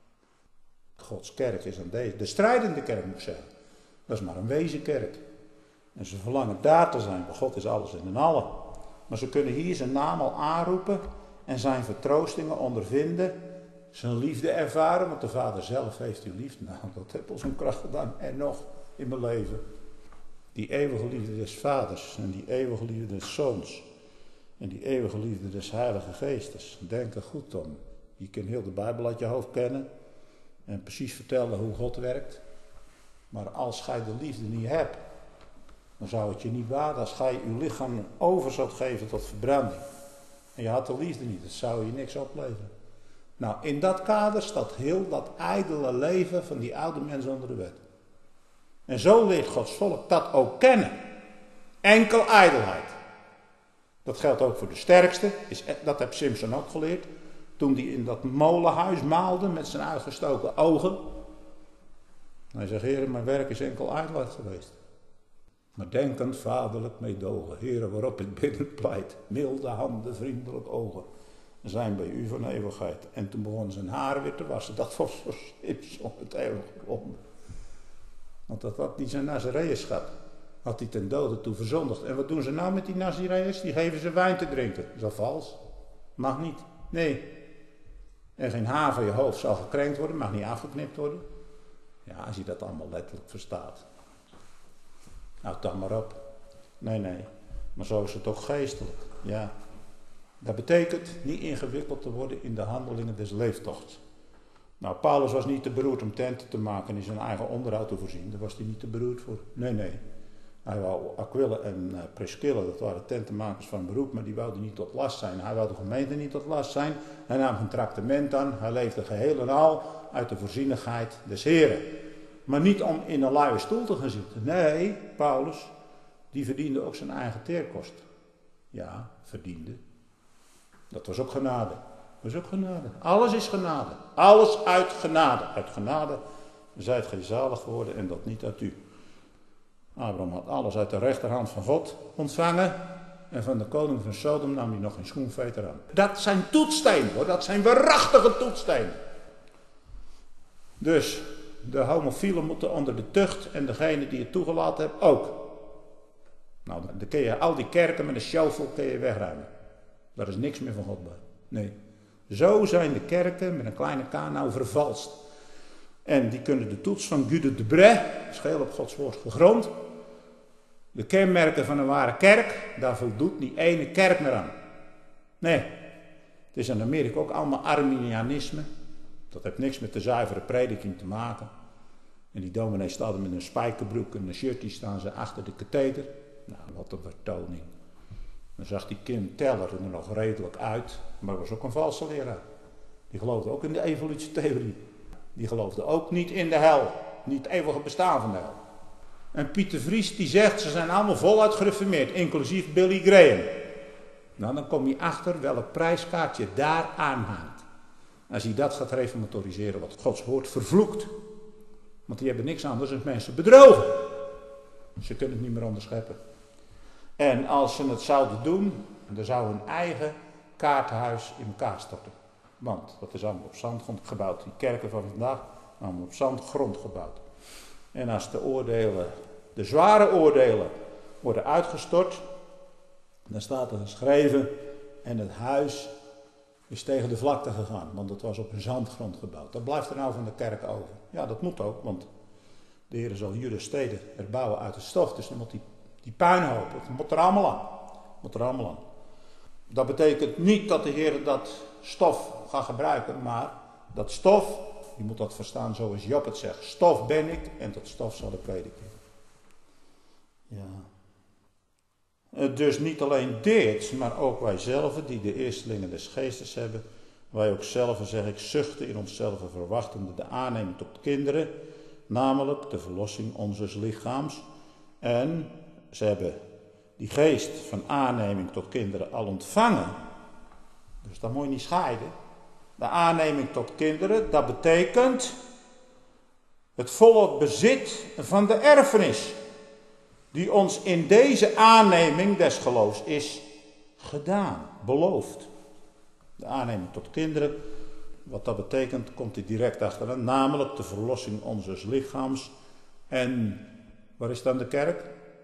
Gods kerk is aan deze. De strijdende kerk moet ik zeggen. Dat is maar een wezenkerk. En ze verlangen daar te zijn, want God is alles en in allen. Maar ze kunnen hier zijn naam al aanroepen en zijn vertroostingen ondervinden. Zijn liefde ervaren, want de Vader zelf heeft u lief. Nou, dat heeft ons een kracht gedaan. En nog in mijn leven. Die eeuwige liefde des Vaders en die eeuwige liefde des Zoons. En die eeuwige liefde des Heilige Geestes. Denk er goed om. Je kunt heel de Bijbel uit je hoofd kennen. En precies vertellen hoe God werkt. Maar als gij de liefde niet hebt, dan zou het je niet baden als gij uw lichaam over zult geven tot verbranding. En je had de liefde niet, dat zou je niks opleveren. Nou, in dat kader staat heel dat ijdele leven van die oude mensen onder de wet. En zo leert Gods volk dat ook kennen. Enkel ijdelheid. Dat geldt ook voor de sterkste, is, dat heeft Simpson ook geleerd. Toen hij in dat molenhuis maalde met zijn uitgestoken ogen. Hij zegt, Heer, mijn werk is enkel ijdelheid geweest. Maar denkend, vaderlijk meedogen, Heer, waarop ik binnen pleit. Milde handen, vriendelijk ogen. Zijn bij u van eeuwigheid. En toen begon zijn haren weer te wassen. Dat was voor Simpson het eeuwige wonder. Want dat had niet zijn Nazareënschap. Had hij ten dode toe verzondigd. En wat doen ze nou met die Nazareërs? Die geven ze wijn te drinken. Dat is al vals. Mag niet. Nee. En geen haar van je hoofd zal gekrenkt worden. Mag niet afgeknipt worden. Ja, als je dat allemaal letterlijk verstaat. Nou, dan maar op. Nee, nee. Maar zo is het ook geestelijk. Ja. Dat betekent niet ingewikkeld te worden in de handelingen des leeftochts. Nou, Paulus was niet te beroerd om tenten te maken en in zijn eigen onderhoud te voorzien. Daar was hij niet te beroerd voor. Nee, nee. Hij wou Aquila en uh, Priscilla, dat waren tentenmakers van beroep, maar die wouden niet tot last zijn. Hij wou de gemeente niet tot last zijn. Hij nam een traktement aan. Hij leefde geheel en al uit de voorzienigheid des Heren. Maar niet om in een luie stoel te gaan zitten. Nee, Paulus, die verdiende ook zijn eigen teerkost. Ja, verdiende. Dat was ook genade. Dat was ook genade. Alles is genade. Alles uit genade. Uit genade zijt gij zalig geworden en dat niet uit u. Abraham had alles uit de rechterhand van God ontvangen. En van de koning van Sodom nam hij nog een schoenveter aan. Dat zijn toetsstenen hoor. Dat zijn waarachtige toetsstenen. Dus de homofielen moeten onder de tucht en degene die het toegelaten heeft ook. Nou, dan kun je al die kerken met een shovel kun je wegruimen. Daar is niks meer van God bij. Nee. Zo zijn de kerken met een kleine k nou vervalst. En die kunnen de toets van Gude de Bray, scheel op Gods woord gegrond. De kenmerken van een ware kerk, daar voldoet niet ene kerk meer aan. Nee. Het is in Amerika ook allemaal Arminianisme. Dat heeft niks met de zuivere prediking te maken. En die dominees staan met een spijkerbroek en een shirtje staan ze achter de katheder. Nou, wat een vertoning. Dan zag die Kim Teller er nog redelijk uit, maar was ook een valse leraar. Die geloofde ook in de evolutietheorie. Die geloofde ook niet in de hel, niet het eeuwige bestaan van de hel. En Pieter Vries die zegt, ze zijn allemaal voluit gereformeerd, inclusief Billy Graham. Nou, dan kom je achter welk prijskaartje daar aanhangt. Als je dat gaat reformatoriseren, wat Gods woord vervloekt. Want die hebben niks anders dan mensen bedrogen. Ze kunnen het niet meer onderscheppen. En als ze het zouden doen, dan zou hun eigen kaartenhuis in elkaar storten. Want dat is allemaal op zandgrond gebouwd. Die kerken van vandaag, allemaal op zandgrond gebouwd. En als de oordelen, de zware oordelen, worden uitgestort, dan staat er geschreven, en het huis is tegen de vlakte gegaan, want het was op een zandgrond gebouwd. Dat blijft er nou van de kerk over. Ja, dat moet ook, want de Heer zal hier de steden erbouwen uit de stof, dus dan moet die, die puinhoop, dat moet er allemaal aan. Moet er allemaal aan. Dat betekent niet dat de Heer dat stof gaat gebruiken, maar dat stof, je moet dat verstaan zoals Job het zegt. Stof ben ik en tot stof zal ik prediken. Ja. Dus niet alleen dit, maar ook wij zelf, die de eerstelingen des geestes hebben. Wij ook zelf, zeg ik, zuchten in onszelf verwachtende de aanneming tot kinderen. Namelijk de verlossing onzes lichaams. En ze hebben die geest van aanneming tot kinderen al ontvangen. Dus dat moet je niet scheiden. De aanneming tot kinderen, dat betekent Het volle bezit van de erfenis die ons in deze aanneming des geloofs is gedaan, beloofd. De aanneming tot kinderen, wat dat betekent, komt hij direct achteraan, namelijk de verlossing onzes lichaams. En waar is dan de kerk?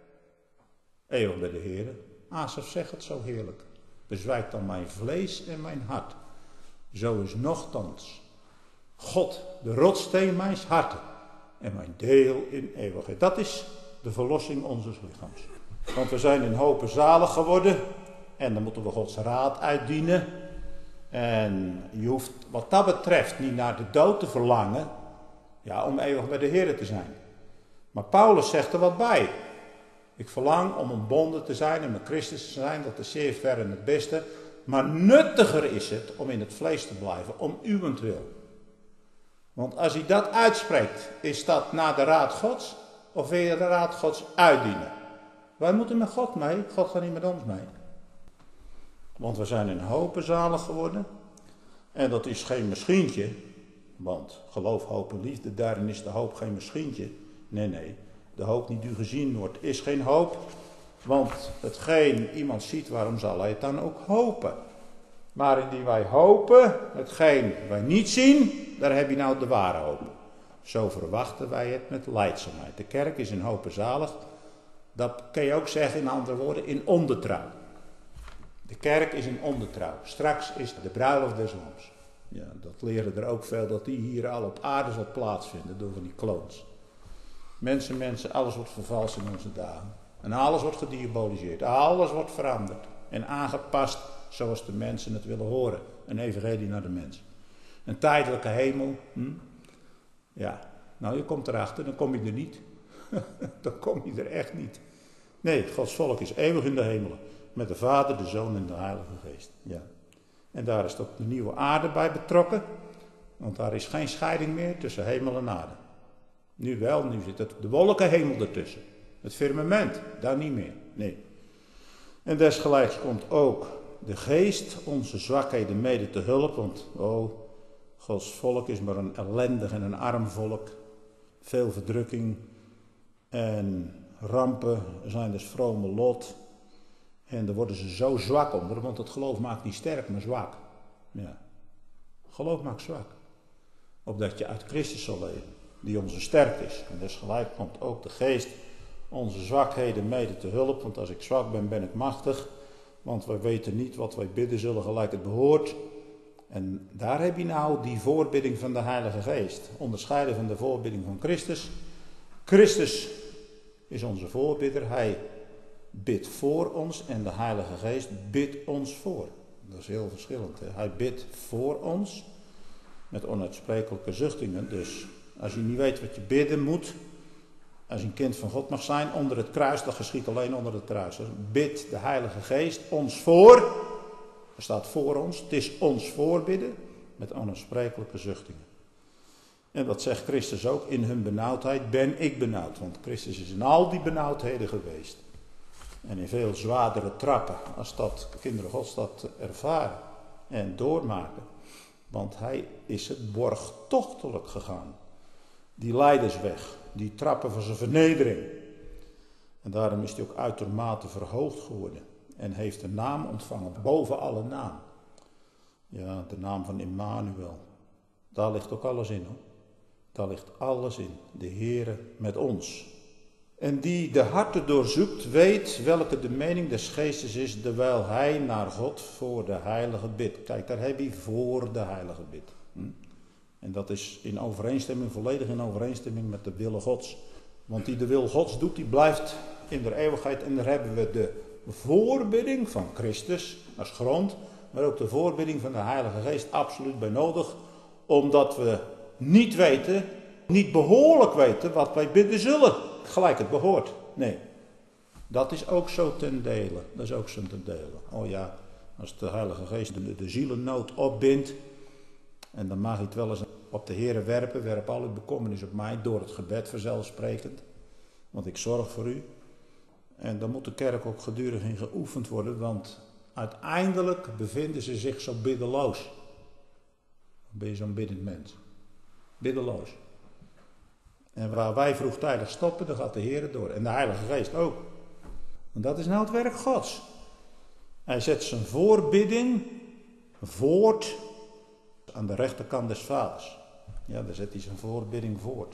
Eeuwig bij de Heer. Asaf zegt het zo heerlijk. Bezwijkt dan mijn vlees en mijn hart. Zo is nochtans God de rotssteen mijns harten en mijn deel in eeuwigheid. Dat is de verlossing onzes lichaams. Want we zijn in hopen zalig geworden en dan moeten we Gods raad uitdienen. En je hoeft wat dat betreft niet naar de dood te verlangen, ja, om eeuwig bij de Heer te zijn. Maar Paulus zegt er wat bij. Ik verlang om ontbonden te zijn en met Christus te zijn, dat is zeer ver en het beste. Maar nuttiger is het om in het vlees te blijven, om uwentwil. Want als hij dat uitspreekt, is dat naar de raad Gods of wil je de raad Gods uitdienen? Wij moeten met God mee, God gaat niet met ons mee. Want we zijn in hopen zalig geworden. En dat is geen misschientje. Want geloof, hoop en liefde, daarin is de hoop geen misschientje. Nee, nee. De hoop die nu gezien wordt is geen hoop. Want hetgeen iemand ziet, waarom zal hij het dan ook hopen? Maar indien wij hopen, hetgeen wij niet zien, daar heb je nou de ware hoop. Zo verwachten wij het met lijdzaamheid. De kerk is in hopen zalig. Dat kan je ook zeggen in andere woorden, in ondertrouw. De kerk is in ondertrouw. Straks is de bruiloft des Lams. Ja, dat leren er ook veel, dat die hier al op aarde zal plaatsvinden door van die kloons. Mensen, mensen, alles wordt vervalst in onze dagen. En alles wordt gediaboliseerd. Alles wordt veranderd. En aangepast zoals de mensen het willen horen. Een evangelie naar de mens. Een tijdelijke hemel. Hm? Ja, nou je komt erachter, dan kom je er niet. Dan kom je er echt niet. Nee, Gods volk is eeuwig in de hemelen. Met de Vader, de Zoon en de Heilige Geest. Ja. En daar is ook de nieuwe aarde bij betrokken. Want daar is geen scheiding meer tussen hemel en aarde. Nu wel, nu zit het de wolkenhemel ertussen. Het firmament, daar niet meer. Nee. En desgelijks komt ook de Geest onze zwakheden mede te hulp. Want, oh, Gods volk is maar een ellendig en een arm volk. Veel verdrukking en rampen zijn dus vrome lot. En daar worden ze zo zwak onder, want het geloof maakt niet sterk, maar zwak. Ja. Geloof maakt zwak. Opdat je uit Christus zal leven, die onze sterk is. En desgelijk komt ook de Geest onze zwakheden mede te hulp. Want als ik zwak ben, ben ik machtig. Want wij weten niet wat wij bidden zullen gelijk het behoort. En daar heb je nou die voorbidding van de Heilige Geest. Onderscheiden van de voorbidding van Christus. Christus is onze voorbidder. Hij bidt voor ons en de Heilige Geest bidt ons voor. Dat is heel verschillend. Hè? Hij bidt voor ons met onuitsprekelijke zuchtingen. Dus als je niet weet wat je bidden moet, als je een kind van God mag zijn, onder het kruis, dat geschiet alleen onder het kruis. Dus bidt de Heilige Geest ons voor. Er staat voor ons. Het is ons voorbidden met onuitsprekelijke zuchtingen. En dat zegt Christus ook. In hun benauwdheid ben ik benauwd. Want Christus is in al die benauwdheden geweest. En in veel zwaardere trappen als dat kinderen Gods dat ervaren en doormaken. Want hij is het borgtochtelijk gegaan. Die lijdensweg, die trappen van zijn vernedering. En daarom is hij ook uitermate verhoogd geworden. En heeft een naam ontvangen, boven alle naam. Ja, de naam van Immanuel. Daar ligt ook alles in hoor. Daar ligt alles in. De Heere met ons. En die de harten doorzoekt, weet welke de mening des geestes is, terwijl hij naar God voor de heilige bidt. Kijk, daar heb je voor de heilige bidt. Hm? En dat is in overeenstemming, volledig in overeenstemming met de wil Gods. Want die de wil Gods doet, die blijft in de eeuwigheid. En daar hebben we de voorbidding van Christus als grond, maar ook de voorbidding van de Heilige Geest absoluut bij nodig. Omdat we niet weten, niet behoorlijk weten wat wij bidden zullen. Gelijk het behoort. Nee. Dat is ook zo ten dele. Dat is ook zo ten dele. Oh ja, als de Heilige Geest de, de zielennood opbindt. En dan mag je het wel eens op de Heere werpen. Werp al uw bekommernis op mij. Door het gebed vanzelfsprekend. Want ik zorg voor u. En dan moet de kerk ook gedurig in geoefend worden. Want uiteindelijk bevinden ze zich zo biddeloos. Dan ben je zo'n biddend mens. Biddeloos. En waar wij vroegtijdig stoppen, dan gaat de Heer door. En de Heilige Geest ook. Want dat is nou het werk Gods. Hij zet zijn voorbidding voort aan de rechterkant des Vaders. Ja, daar zet hij zijn voorbidding voort.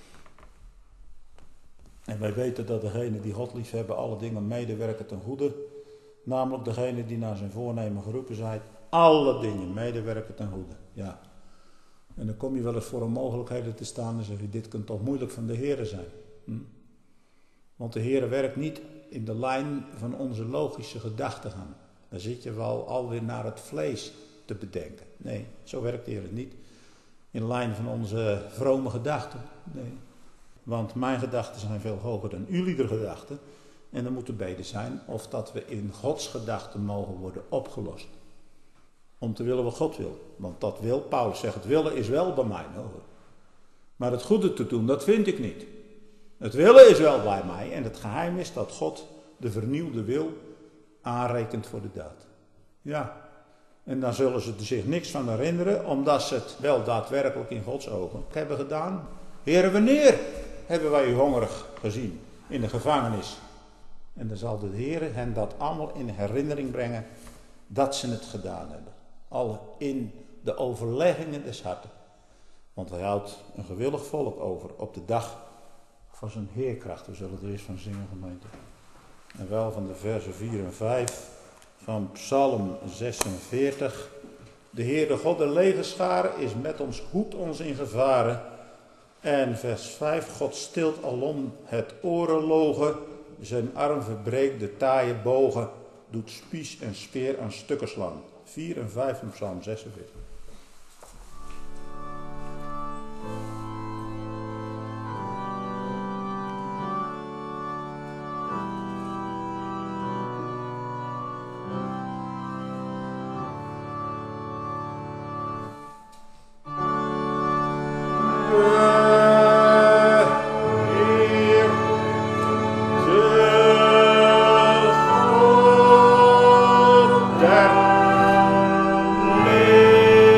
En wij weten dat degenen die God lief hebben, alle dingen medewerken ten goede. Namelijk degenen die naar zijn voornemen geroepen zijn. Alle dingen medewerken ten goede. Ja. En dan kom je wel eens voor onmogelijkheden te staan en zeg je, dit kan toch moeilijk van de Heere zijn. Hm? Want de Heere werkt niet in de lijn van onze logische gedachtegang. Dan zit je wel alweer naar het vlees te bedenken. Nee, zo werkt de Heere niet. In de lijn van onze vrome gedachten. Nee. Want mijn gedachten zijn veel hoger dan jullie gedachten. En dan moet de bede zijn of dat we in Gods gedachten mogen worden opgelost. Om te willen wat God wil. Want dat wil, Paulus zegt, het willen is wel bij mij. Hoor. Maar het goede te doen, dat vind ik niet. Het willen is wel bij mij. En het geheim is dat God de vernieuwde wil aanrekent voor de daad. Ja. En dan zullen ze er zich niks van herinneren, omdat ze het wel daadwerkelijk in Gods ogen hebben gedaan. Heere, wanneer hebben wij u hongerig gezien in de gevangenis? En dan zal de Heere hen dat allemaal in herinnering brengen dat ze het gedaan hebben. Al in de overleggingen des harten. Want hij houdt een gewillig volk over op de dag van zijn heerkracht. We zullen er eens van zingen, gemeente. En wel van de versen vier en vijf van Psalm zesenveertig. De Heer, de God der legerscharen, is met ons, hoedt ons in gevaren. En vers vijf, God stilt alom het orenlogen, zijn arm verbreekt de taaie bogen, doet spies en speer aan stukken slaan. vier en vijf van Psalm zesenveertig. Amen.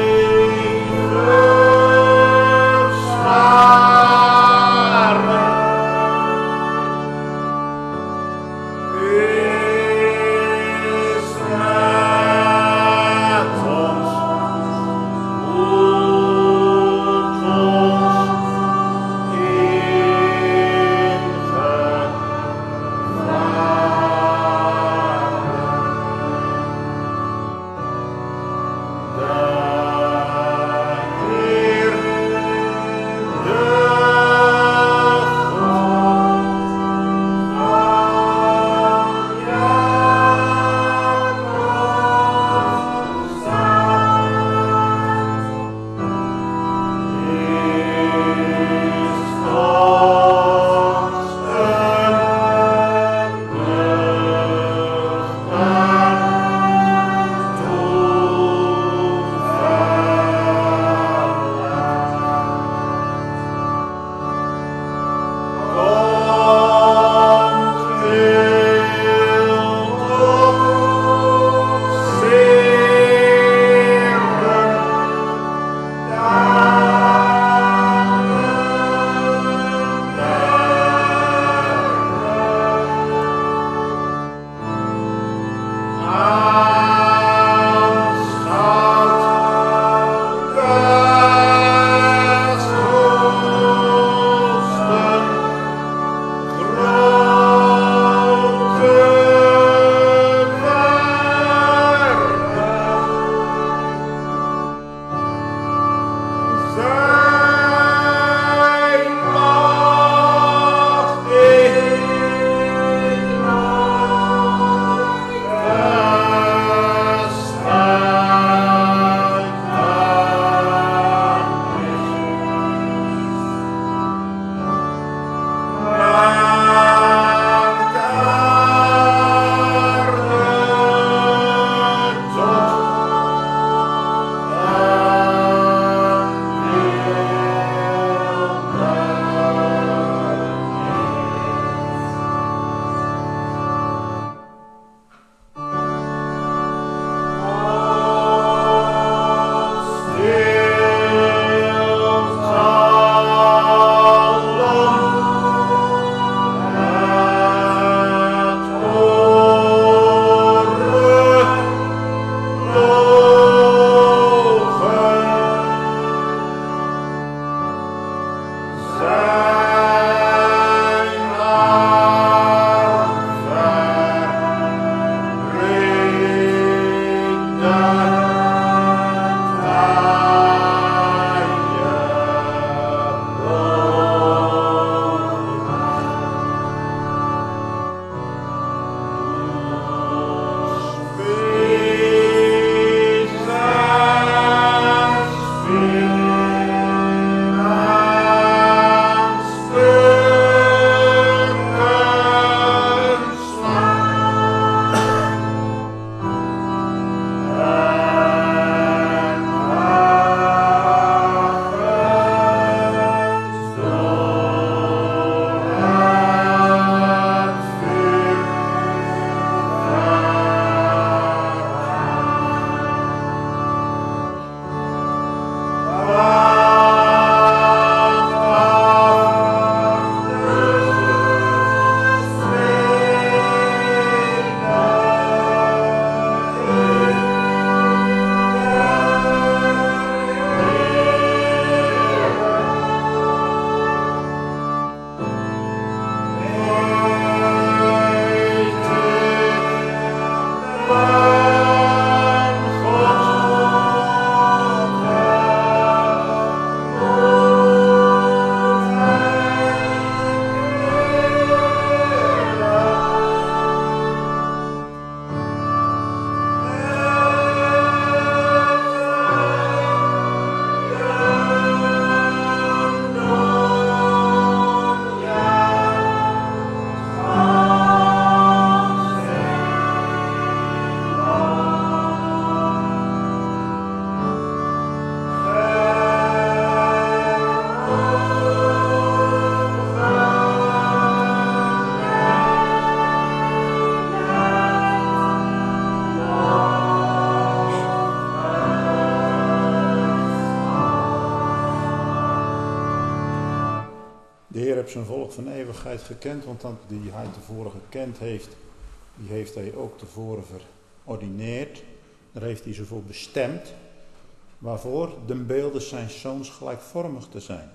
De Heer heeft zijn volk van eeuwigheid gekend, want dat die hij tevoren gekend heeft, die heeft hij ook tevoren verordineerd. Daar heeft hij ze voor bestemd. Waarvoor? De beelden zijn zoons gelijkvormig te zijn.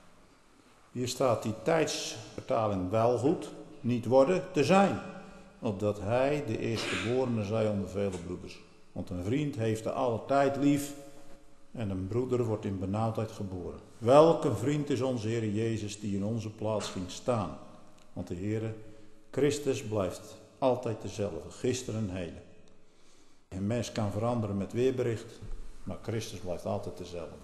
Hier staat die tijdsvertaling wel goed, niet worden, te zijn. Opdat hij de eerstgeborene zij onder vele broeders. Want een vriend heeft de alle tijd lief en een broeder wordt in benauwdheid geboren. Welke vriend is onze Heer Jezus die in onze plaats ging staan? Want de Heer Christus blijft altijd dezelfde, gisteren en heden. Een mens kan veranderen met weerbericht, maar Christus blijft altijd dezelfde.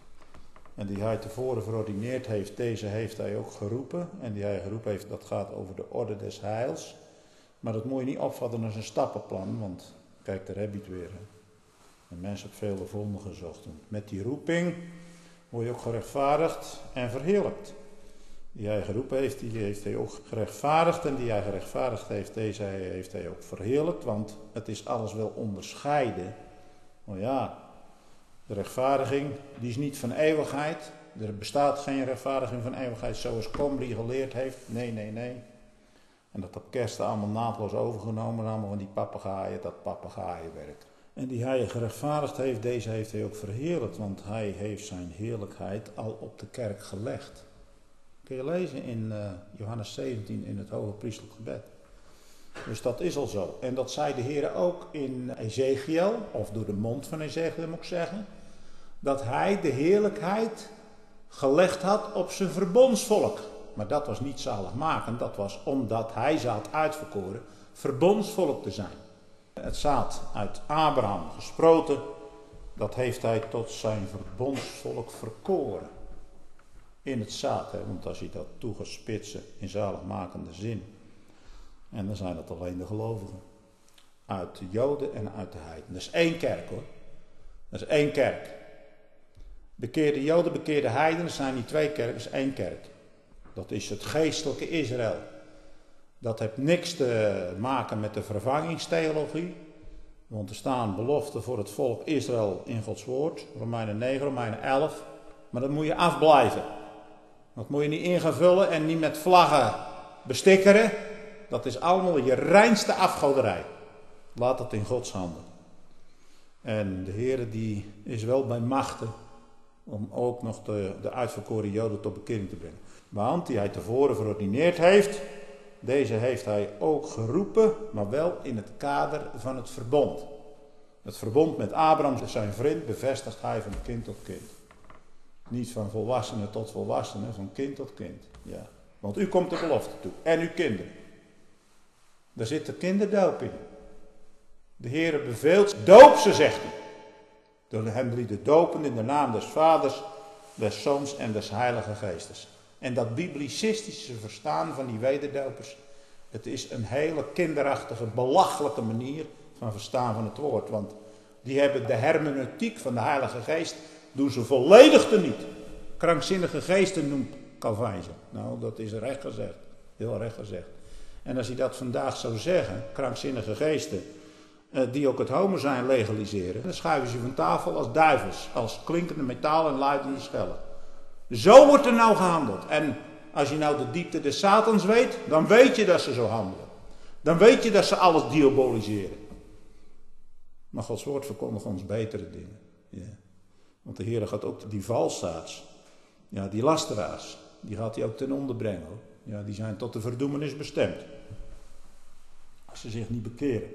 En die hij tevoren verordineerd heeft, deze heeft hij ook geroepen. En die hij geroepen heeft, dat gaat over de orde des heils. Maar dat moet je niet opvatten als een stappenplan, want kijk, daar heb je het weer. Hè. De mens heeft vele vonden gezocht. En met die roeping word je ook gerechtvaardigd en verheerlijkt. Die hij geroepen heeft, die heeft hij ook gerechtvaardigd. En die hij gerechtvaardigd heeft, deze heeft hij ook verheerlijkt. Want het is alles wel onderscheiden. Maar ja, de rechtvaardiging, die is niet van eeuwigheid. Er bestaat geen rechtvaardiging van eeuwigheid zoals Combry geleerd heeft. Nee, nee, nee. En dat op kerst allemaal naadloos overgenomen, allemaal van die papegaaien, dat papegaaienwerk. En die hij gerechtvaardigd heeft, deze heeft hij ook verheerlijkt, want hij heeft zijn heerlijkheid al op de kerk gelegd. Kun je lezen in uh, Johannes zeventien in het hoge priestelijk gebed. Dus dat is al zo. En dat zei de Heer ook in Ezekiel, of door de mond van Ezekiel moet ik zeggen, dat hij de heerlijkheid gelegd had op zijn verbondsvolk. Maar dat was niet zaligmakend, dat was omdat hij ze had uitverkoren verbondsvolk te zijn. Het zaad uit Abraham gesproten, dat heeft hij tot zijn verbondsvolk verkoren. In het zaad, hè, want als je dat toe gaat spitsen in zaligmakende zin. En dan zijn dat alleen de gelovigen. Uit de Joden en uit de heiden. Dat is één kerk hoor. Dat is één kerk. Bekeerde Joden, bekeerde heiden, dat zijn niet twee kerken, dat is één kerk. Dat is het geestelijke Israël. Dat heeft niks te maken met de vervangingstheologie. Want er staan beloften voor het volk Israël in Gods woord. Romeinen negen, Romeinen elf. Maar dat moet je afblijven. Dat moet je niet in gaan vullen en niet met vlaggen bestikkeren. Dat is allemaal je reinste afgoderij. Laat het in Gods handen. En de Heer die is wel bij machten om ook nog de, de uitverkoren Joden tot bekering te brengen. Want die hij tevoren verordineerd heeft, deze heeft hij ook geroepen, maar wel in het kader van het verbond. Het verbond met Abraham, zijn vriend, bevestigt hij van kind tot kind. Niet van volwassene tot volwassene, van kind tot kind. Ja. Want u komt de belofte toe. En uw kinderen. Daar zit de kinderdoop in. De Heere beveelt, doop ze, zegt hij. Door hem lieten dopen in de naam des Vaders, des Zoons en des Heilige Geestes. En dat biblicistische verstaan van die wederdopers, het is een hele kinderachtige, belachelijke manier van verstaan van het woord. Want die hebben de hermeneutiek van de Heilige Geest, doen ze volledig teniet. Krankzinnige geesten noemt Calvijn ze. Nou, dat is recht gezegd. Heel recht gezegd. En als hij dat vandaag zou zeggen, krankzinnige geesten, die ook het homo zijn legaliseren, dan schuiven ze van tafel als duivels, als klinkende metaal en luidende schellen. Zo wordt er nou gehandeld. En als je nou de diepte des Satans weet, dan weet je dat ze zo handelen. Dan weet je dat ze alles diaboliseren. Maar Gods woord verkondigt ons betere dingen. Ja. Want de Heer gaat ook die valsaards, ja, die lasteraars, die gaat hij ook ten onder brengen. Hoor. Ja, die zijn tot de verdoemenis bestemd. Als ze zich niet bekeren.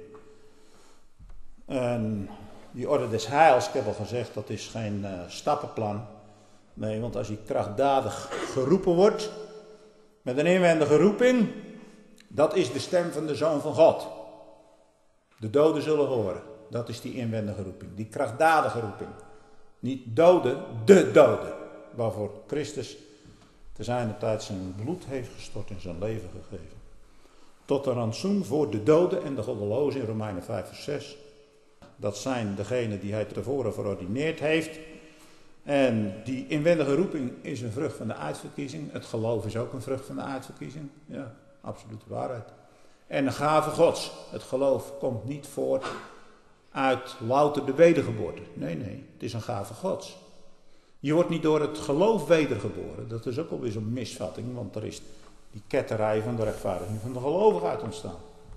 En die orde des heils, ik heb al gezegd, dat is geen uh, stappenplan. Nee, want als je krachtdadig geroepen wordt, met een inwendige roeping, dat is de stem van de Zoon van God. De doden zullen horen. Dat is die inwendige roeping, die krachtdadige roeping. Niet doden, de doden. Waarvoor Christus te zijner tijd zijn bloed heeft gestort en zijn leven gegeven. Tot een rantsoen voor de doden en de goddelozen in Romeinen vijf vers zes. Dat zijn degenen die hij tevoren verordineerd heeft. En die inwendige roeping is een vrucht van de uitverkiezing. Het geloof is ook een vrucht van de uitverkiezing. Ja, absolute waarheid. En een gave Gods. Het geloof komt niet voort uit louter de wedergeboorte. Nee, nee, het is een gave Gods. Je wordt niet door het geloof wedergeboren. Dat is ook alweer zo'n misvatting, want er is die ketterij van de rechtvaardiging van de gelovigheid ontstaan.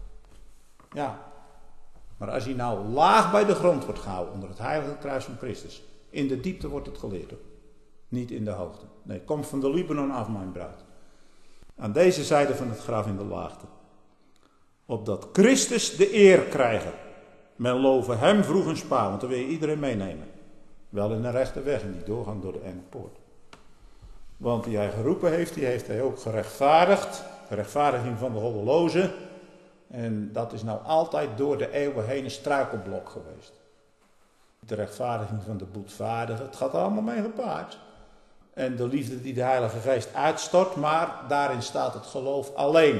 Ja, maar als hij nou laag bij de grond wordt gehouden onder het heilige kruis van Christus, in de diepte wordt het geleerd, hoor. Niet in de hoogte. Nee, kom van de Libanon af, mijn bruid. Aan deze zijde van het graf in de laagte. Opdat Christus de eer krijgen. Men loven hem vroeg en spaar, want dan wil je iedereen meenemen. Wel in een rechte weg en niet doorgaan door de enge poort. Want die hij geroepen heeft, die heeft hij ook gerechtvaardigd. De rechtvaardiging van de goddelozen. En dat is nou altijd door de eeuwen heen een struikelblok geweest. De rechtvaardiging van de boetvaardigen, het gaat er allemaal mee gepaard. En de liefde die de Heilige Geest uitstort, maar daarin staat het geloof alleen.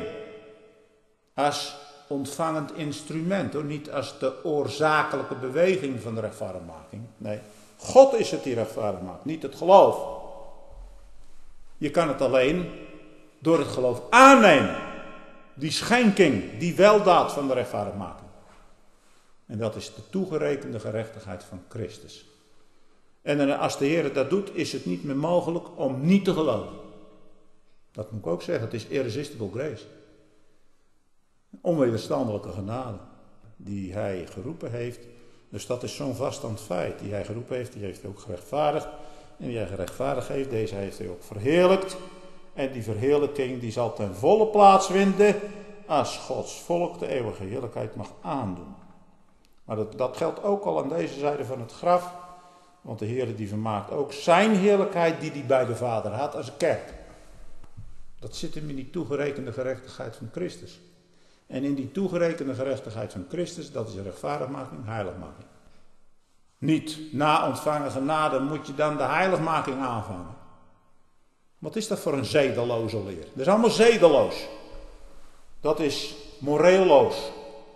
Als ontvangend instrument, hoor. Niet als de oorzakelijke beweging van de rechtvaardigmaking. Nee, God is het die rechtvaardig maakt, niet het geloof. Je kan het alleen door het geloof aannemen. Die schenking, die weldaad van de rechtvaardigmaking. En dat is de toegerekende gerechtigheid van Christus. En als de Heer dat doet, is het niet meer mogelijk om niet te geloven. Dat moet ik ook zeggen, het is irresistible grace. Onwederstandelijke genade die hij geroepen heeft. Dus dat is zo'n vaststand feit. Die hij geroepen heeft, die heeft hij ook gerechtvaardigd. En die hij gerechtvaardigd heeft, deze heeft hij ook verheerlijkt. En die verheerlijking die zal ten volle plaatsvinden als Gods volk de eeuwige heerlijkheid mag aandoen. Maar dat, dat geldt ook al aan deze zijde van het graf. Want de Heer die vermaakt ook zijn heerlijkheid die hij bij de Vader had als een kerk. Dat zit hem in die toegerekende gerechtigheid van Christus. En in die toegerekende gerechtigheid van Christus, dat is rechtvaardigmaking, heiligmaking. Niet na ontvangen genade moet je dan de heiligmaking aanvangen. Wat is dat voor een zedeloze leer? Dat is allemaal zedeloos. Dat is moreelloos.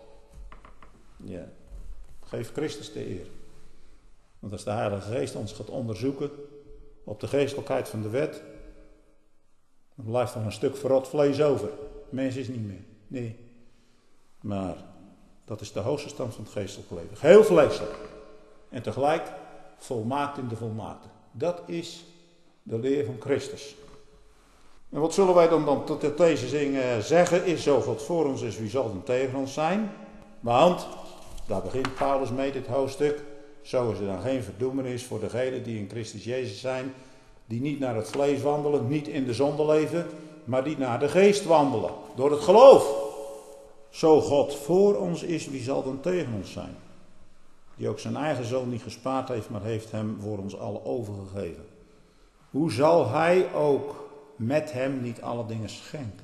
Ja. Geef Christus de eer. Want als de Heilige Geest ons gaat onderzoeken op de geestelijkheid van de wet, dan blijft er een stuk verrot vlees over. Mens is niet meer. Nee. Maar dat is de hoogste stand van het geestelijke leven. Heel vleeselijk. En tegelijk volmaakt in de volmaakte. Dat is de leer van Christus. En wat zullen wij dan, dan tot deze dingen zeggen? Is zo God voor ons is, wie zal dan tegen ons zijn? Want, daar begint Paulus mee dit hoofdstuk. Zo is er dan geen verdoemenis voor degenen die in Christus Jezus zijn. Die niet naar het vlees wandelen, niet in de zonde leven. Maar die naar de geest wandelen. Door het geloof. Zo God voor ons is, wie zal dan tegen ons zijn? Die ook zijn eigen zoon niet gespaard heeft, maar heeft hem voor ons allen overgegeven. Hoe zal hij ook met hem niet alle dingen schenken?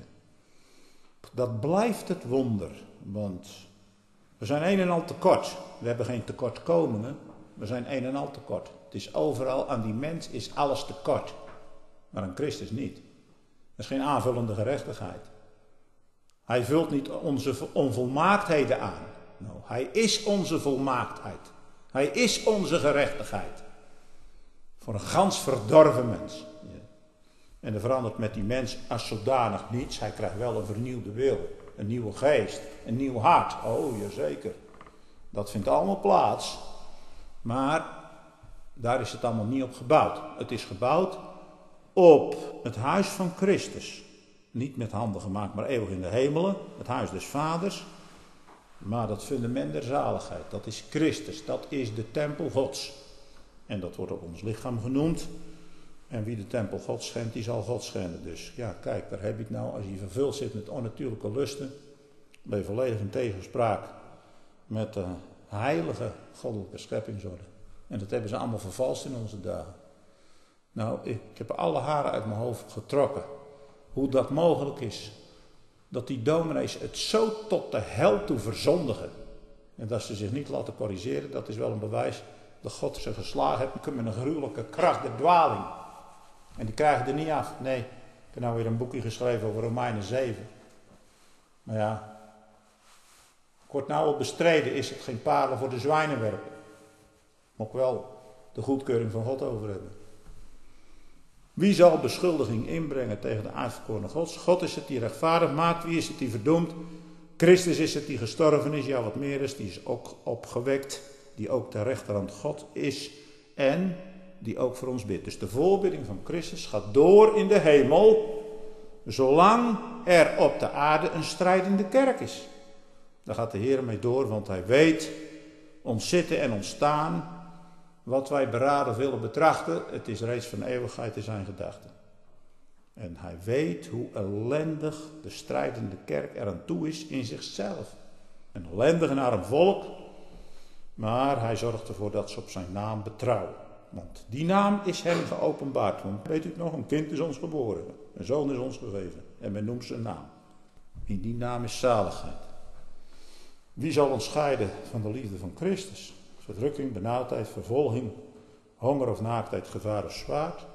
Dat blijft het wonder, want we zijn een en al tekort. We hebben geen tekortkomingen, we zijn een en al tekort. Het is overal, aan die mens is alles tekort, maar aan Christus niet. Dat is geen aanvullende gerechtigheid. Hij vult niet onze onvolmaaktheden aan. Nou, hij is onze volmaaktheid. Hij is onze gerechtigheid. Voor een gans verdorven mens. Ja. En er verandert met die mens als zodanig niets. Hij krijgt wel een vernieuwde wil. Een nieuwe geest. Een nieuw hart. Oh, jazeker. Dat vindt allemaal plaats. Maar daar is het allemaal niet op gebouwd. Het is gebouwd op het huis van Christus. Niet met handen gemaakt, maar eeuwig in de hemelen. Het huis des Vaders. Maar dat fundament der zaligheid, dat is Christus. Dat is de tempel Gods. En dat wordt ook ons lichaam genoemd. En wie de tempel Gods schendt, die zal God schenden. Dus ja, kijk, daar heb je het nou. Als je vervuld zit met onnatuurlijke lusten, ben je volledig in tegenspraak met de heilige goddelijke scheppingsorde. En dat hebben ze allemaal vervalst in onze dagen. Nou, ik, ik heb alle haren uit mijn hoofd getrokken. Hoe dat mogelijk is. Dat die dominees het zo tot de hel toe verzondigen. En dat ze zich niet laten corrigeren, dat is wel een bewijs dat God ze geslagen heeft met een gruwelijke kracht der dwaling. En die krijgen er niet af. Nee, ik heb nou weer een boekje geschreven over Romeinen zeven. Maar ja, kort nou al bestreden is het geen parelen voor de zwijnen werpen. Maar ook wel de goedkeuring van God over hebben. Wie zal beschuldiging inbrengen tegen de uitverkorene Gods? God is het die rechtvaardig maakt. Wie is het die verdoemt? Christus is het die gestorven is. Ja, wat meer is. Die is ook opgewekt. Die ook de rechterhand God is. En die ook voor ons bidt. Dus de voorbidding van Christus gaat door in de hemel, zolang er op de aarde een strijdende kerk is. Daar gaat de Heer mee door, want hij weet ons zitten en ons staan, wat wij beraden of willen betrachten, het is reeds van eeuwigheid in zijn gedachten. En hij weet hoe ellendig de strijdende kerk eraan toe is in zichzelf. Een ellendig en arm volk, maar hij zorgt ervoor dat ze op zijn naam betrouwen. Want die naam is hem geopenbaard. Want weet u het nog, een kind is ons geboren, een zoon is ons gegeven en men noemt zijn naam. In die naam is zaligheid. Wie zal ons scheiden van de liefde van Christus? Verdrukking, benauwdheid, vervolging, honger of naaktheid, gevaar of zwaard.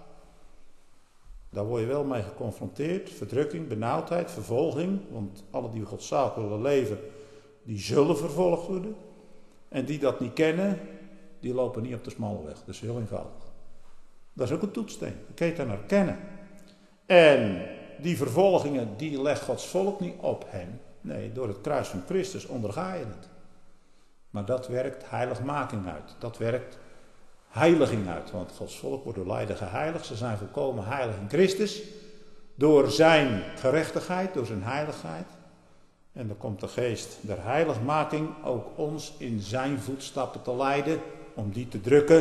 Daar word je wel mee geconfronteerd. Verdrukking, benauwdheid, vervolging. Want alle die godzalig willen leven, die zullen vervolgd worden. En die dat niet kennen, die lopen niet op de smalle weg. Dat is heel eenvoudig. Dat is ook een toetssteen. Dan kun je het dan herkennen. En die vervolgingen, die legt Gods volk niet op hen. Nee, door het kruis van Christus onderga je het. Maar dat werkt heiligmaking uit. Dat werkt heiliging uit. Want Gods volk wordt door lijden geheiligd. Ze zijn volkomen heilig in Christus. Door zijn gerechtigheid, door zijn heiligheid. En dan komt de geest der heiligmaking ook ons in zijn voetstappen te leiden. Om die te drukken.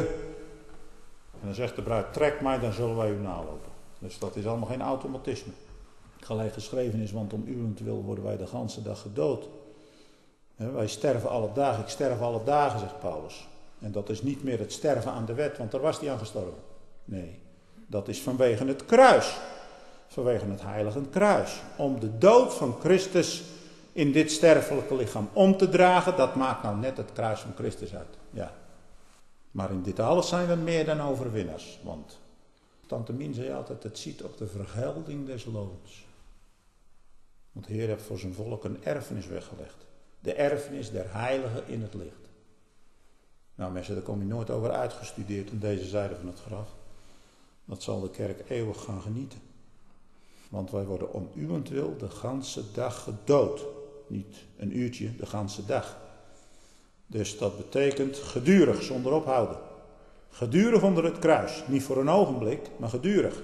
En dan zegt de bruid, trek mij, dan zullen wij u nalopen. Dus dat is allemaal geen automatisme. Gelijk geschreven is, want om uwentwil worden wij de ganse dag gedood. He, wij sterven alle dagen, ik sterf alle dagen, zegt Paulus. En dat is niet meer het sterven aan de wet, want daar was hij aan gestorven. Nee, dat is vanwege het kruis. Vanwege het heilige kruis. Om de dood van Christus in dit sterfelijke lichaam om te dragen, dat maakt nou net het kruis van Christus uit. Ja. Maar in dit alles zijn we meer dan overwinnaars. Want Tante Mien zei altijd, het ziet op de vergelding des loons. Want de Heer heeft voor zijn volk een erfenis weggelegd. De erfenis der heiligen in het licht. Nou mensen, daar kom je nooit over uitgestudeerd aan deze zijde van het graf. Dat zal de kerk eeuwig gaan genieten. Want wij worden om uwentwil de ganse dag gedood. Niet een uurtje, de ganse dag. Dus dat betekent gedurig, zonder ophouden. Gedurig onder het kruis. Niet voor een ogenblik, maar gedurig.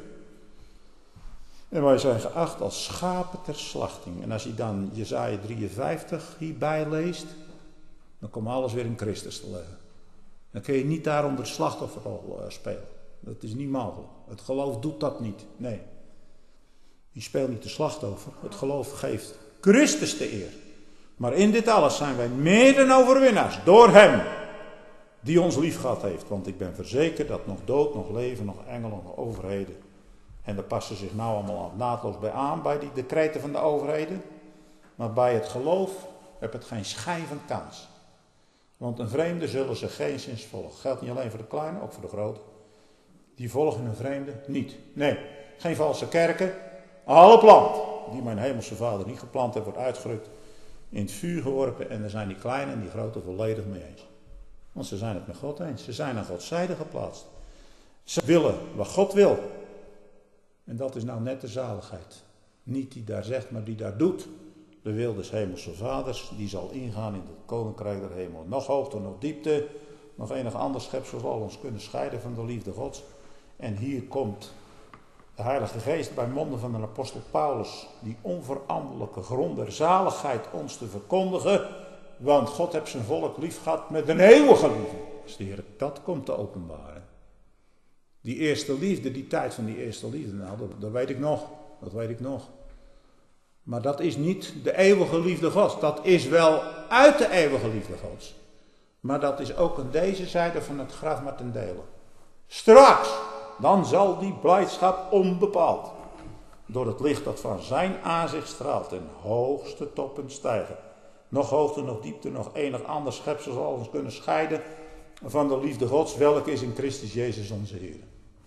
En wij zijn geacht als schapen ter slachting. En als je dan Jesaja drieënvijftig hierbij leest, dan komt alles weer in Christus te liggen. Dan kun je niet daar onder de slachtofferrol uh, spelen. Dat is niet mogelijk. Het geloof doet dat niet. Nee. Je speelt niet de slachtoffer. Het geloof geeft Christus de eer. Maar in dit alles zijn wij meer dan overwinnaars. Door hem. Die ons lief gehad heeft. Want ik ben verzekerd dat nog dood, nog leven, nog engelen, nog overheden. En daar passen zich nou allemaal naadloos bij aan. Bij die decreten van de overheden. Maar bij het geloof heb het geen schijn van kans. Want een vreemde zullen ze geen zins volgen. Geldt niet alleen voor de kleine, ook voor de grote. Die volgen een vreemde niet. Nee, geen valse kerken. Alle plant die mijn hemelse vader niet geplant heeft, wordt uitgerukt. In het vuur geworpen. En daar zijn die kleine en die grote volledig mee eens. Want ze zijn het met God eens. Ze zijn aan Gods zijde geplaatst. Ze willen wat God wil. En dat is nou net de zaligheid. Niet die daar zegt, maar die daar doet. De wil des hemelse vaders, die zal ingaan in het koninkrijk der hemel. Nog hoogte, nog diepte, nog enig ander schepsel zal ons kunnen scheiden van de liefde Gods. En hier komt de Heilige Geest bij monden van de apostel Paulus, die onveranderlijke grond der zaligheid ons te verkondigen. Want God heeft zijn volk lief gehad met een eeuwige liefde. Dus de Heer dat komt te openbaren. Die eerste liefde, die tijd van die eerste liefde, nou dat, dat weet ik nog, dat weet ik nog. Maar dat is niet de eeuwige liefde Gods. Dat is wel uit de eeuwige liefde Gods. Maar dat is ook aan deze zijde van het graf maar ten dele. Straks, dan zal die blijdschap onbepaald door het licht dat van zijn aanzicht straalt ten hoogste toppen stijgen. Nog hoogte, nog diepte, nog enig ander schepsel zal ons kunnen scheiden van de liefde Gods, welke is in Christus Jezus onze Heer.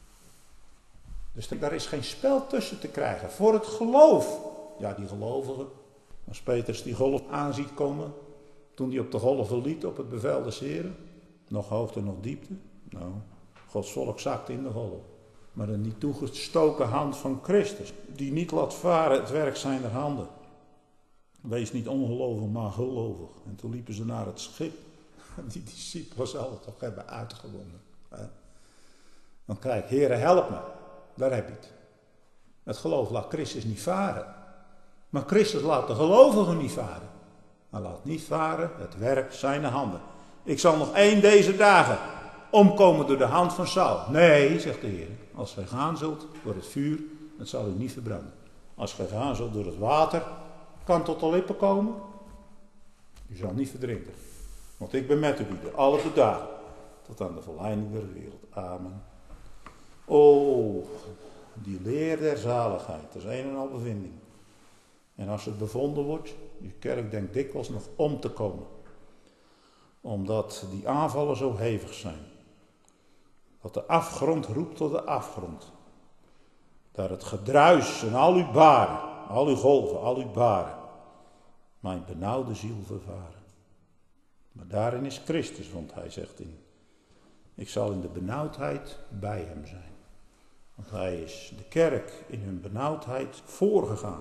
Dus daar is geen spel tussen te krijgen. Voor het geloof. Ja, die gelovigen. Als Petrus die golf aanziet komen, toen hij op de golven liet op het bevel des Heren. Nog hoogte, nog diepte. Nou, Gods volk zakte in de golf. Maar de niet toegestoken hand van Christus, die niet laat varen het werk zijner handen. Wees niet ongelovig, maar gelovig. En toen liepen ze naar het schip. Die discipelen zouden het toch hebben uitgewonnen. Dan kijk, Heere, help me. Daar heb je het. Het geloof laat Christus niet varen. Maar Christus laat de gelovigen niet varen. Hij laat niet varen het werk zijn handen. Ik zal nog één deze dagen omkomen door de hand van Saul. Nee, zegt de Heer, als gij gaan zult door het vuur, het zal u niet verbranden. Als gij gaan zult door het water, kan tot de lippen komen. U zal niet verdrinken. Want ik ben met u ieder, alle de dagen, tot aan de volleinding der wereld. Amen. O, die leer der zaligheid, dat is een en al bevinding. En als het bevonden wordt, je kerk denkt dikwijls nog om te komen. Omdat die aanvallen zo hevig zijn. Dat de afgrond roept tot de afgrond. Dat het gedruis en al uw baren, al uw golven, al uw baren, mijn benauwde ziel vervaren. Maar daarin is Christus, want hij zegt in, ik zal in de benauwdheid bij hem zijn. Want hij is de kerk in hun benauwdheid voorgegaan.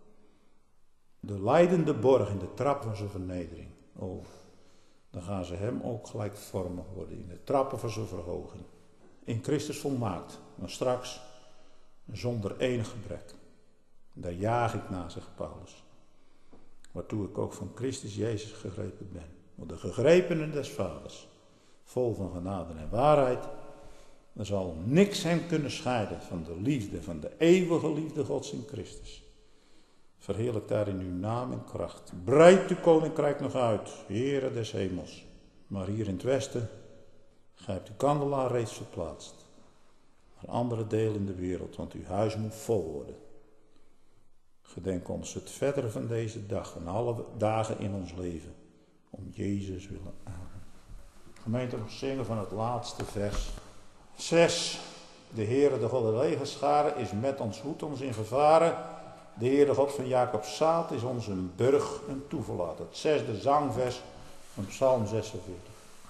De lijdende borg in de trap van zijn vernedering. Oh, dan gaan ze hem ook gelijkvormig worden in de trappen van zijn verhoging. In Christus volmaakt, maar straks zonder enig gebrek. Daar jaag ik na, zegt Paulus. Waartoe ik ook van Christus Jezus gegrepen ben. Want de gegrepenen des Vaders, vol van genade en waarheid, er zal niks hen kunnen scheiden van de liefde, van de eeuwige liefde Gods in Christus. Verheerlijk daar in uw naam en kracht. Breid uw koninkrijk nog uit, Heere des hemels. Maar hier in het westen, gij hebt uw kandelaar reeds verplaatst. Naar andere delen in de wereld, want uw huis moet vol worden. Gedenk ons het verdere van deze dag en alle dagen in ons leven. Om Jezus willen. Amen. Gemeente, nog zingen van het laatste vers. zes. De Heere, de God der legerscharen, is met ons, hoedt ons in gevaren. De Heere God van Jacob zaad is ons een burg en toeverlaat. Het zesde zangvers van Psalm zesenveertig.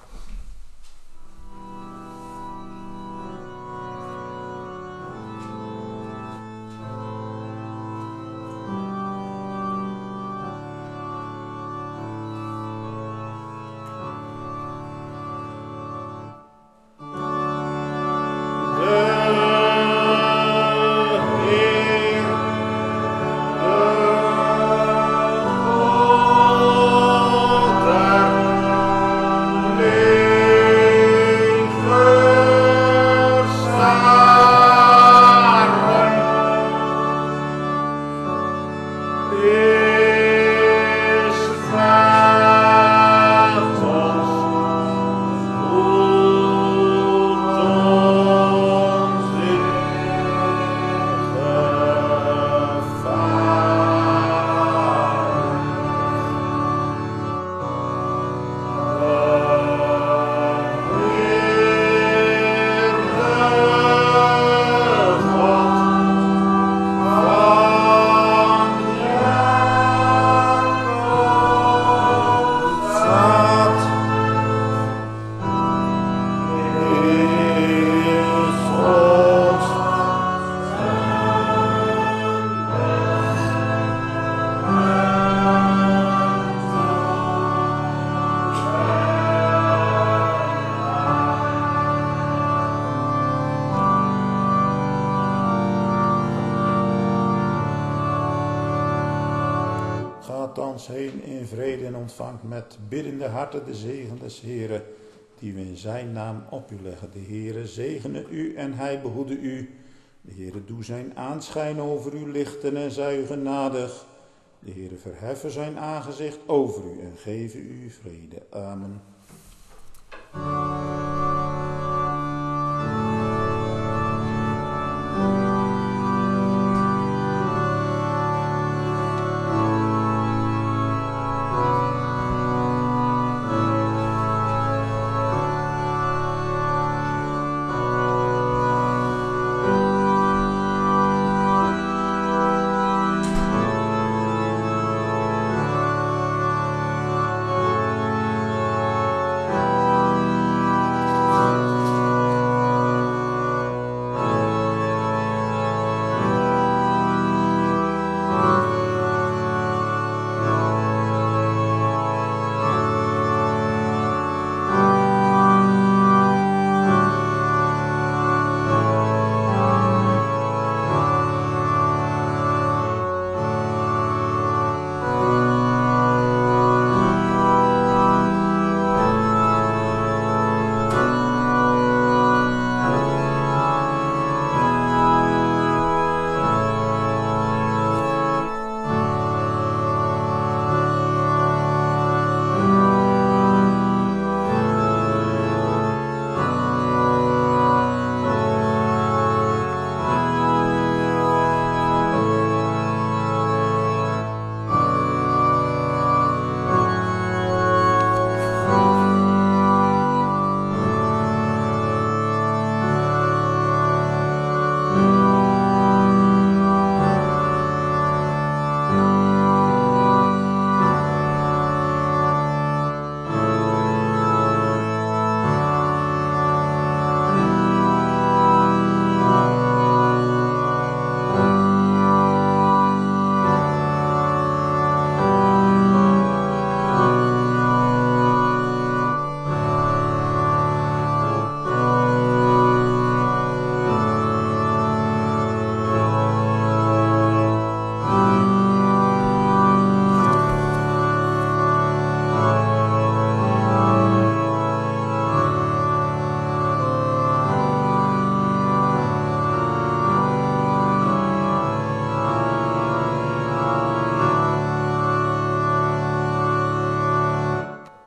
Heen in vrede en ontvangt met biddende harten de zegen des Heeren, die we in zijn naam op u leggen. De Heere zegene u en hij behoede u. De Heere doe zijn aanschijn over u lichten en zij u genadig. De Heere verheffen zijn aangezicht over u en geven u vrede. Amen.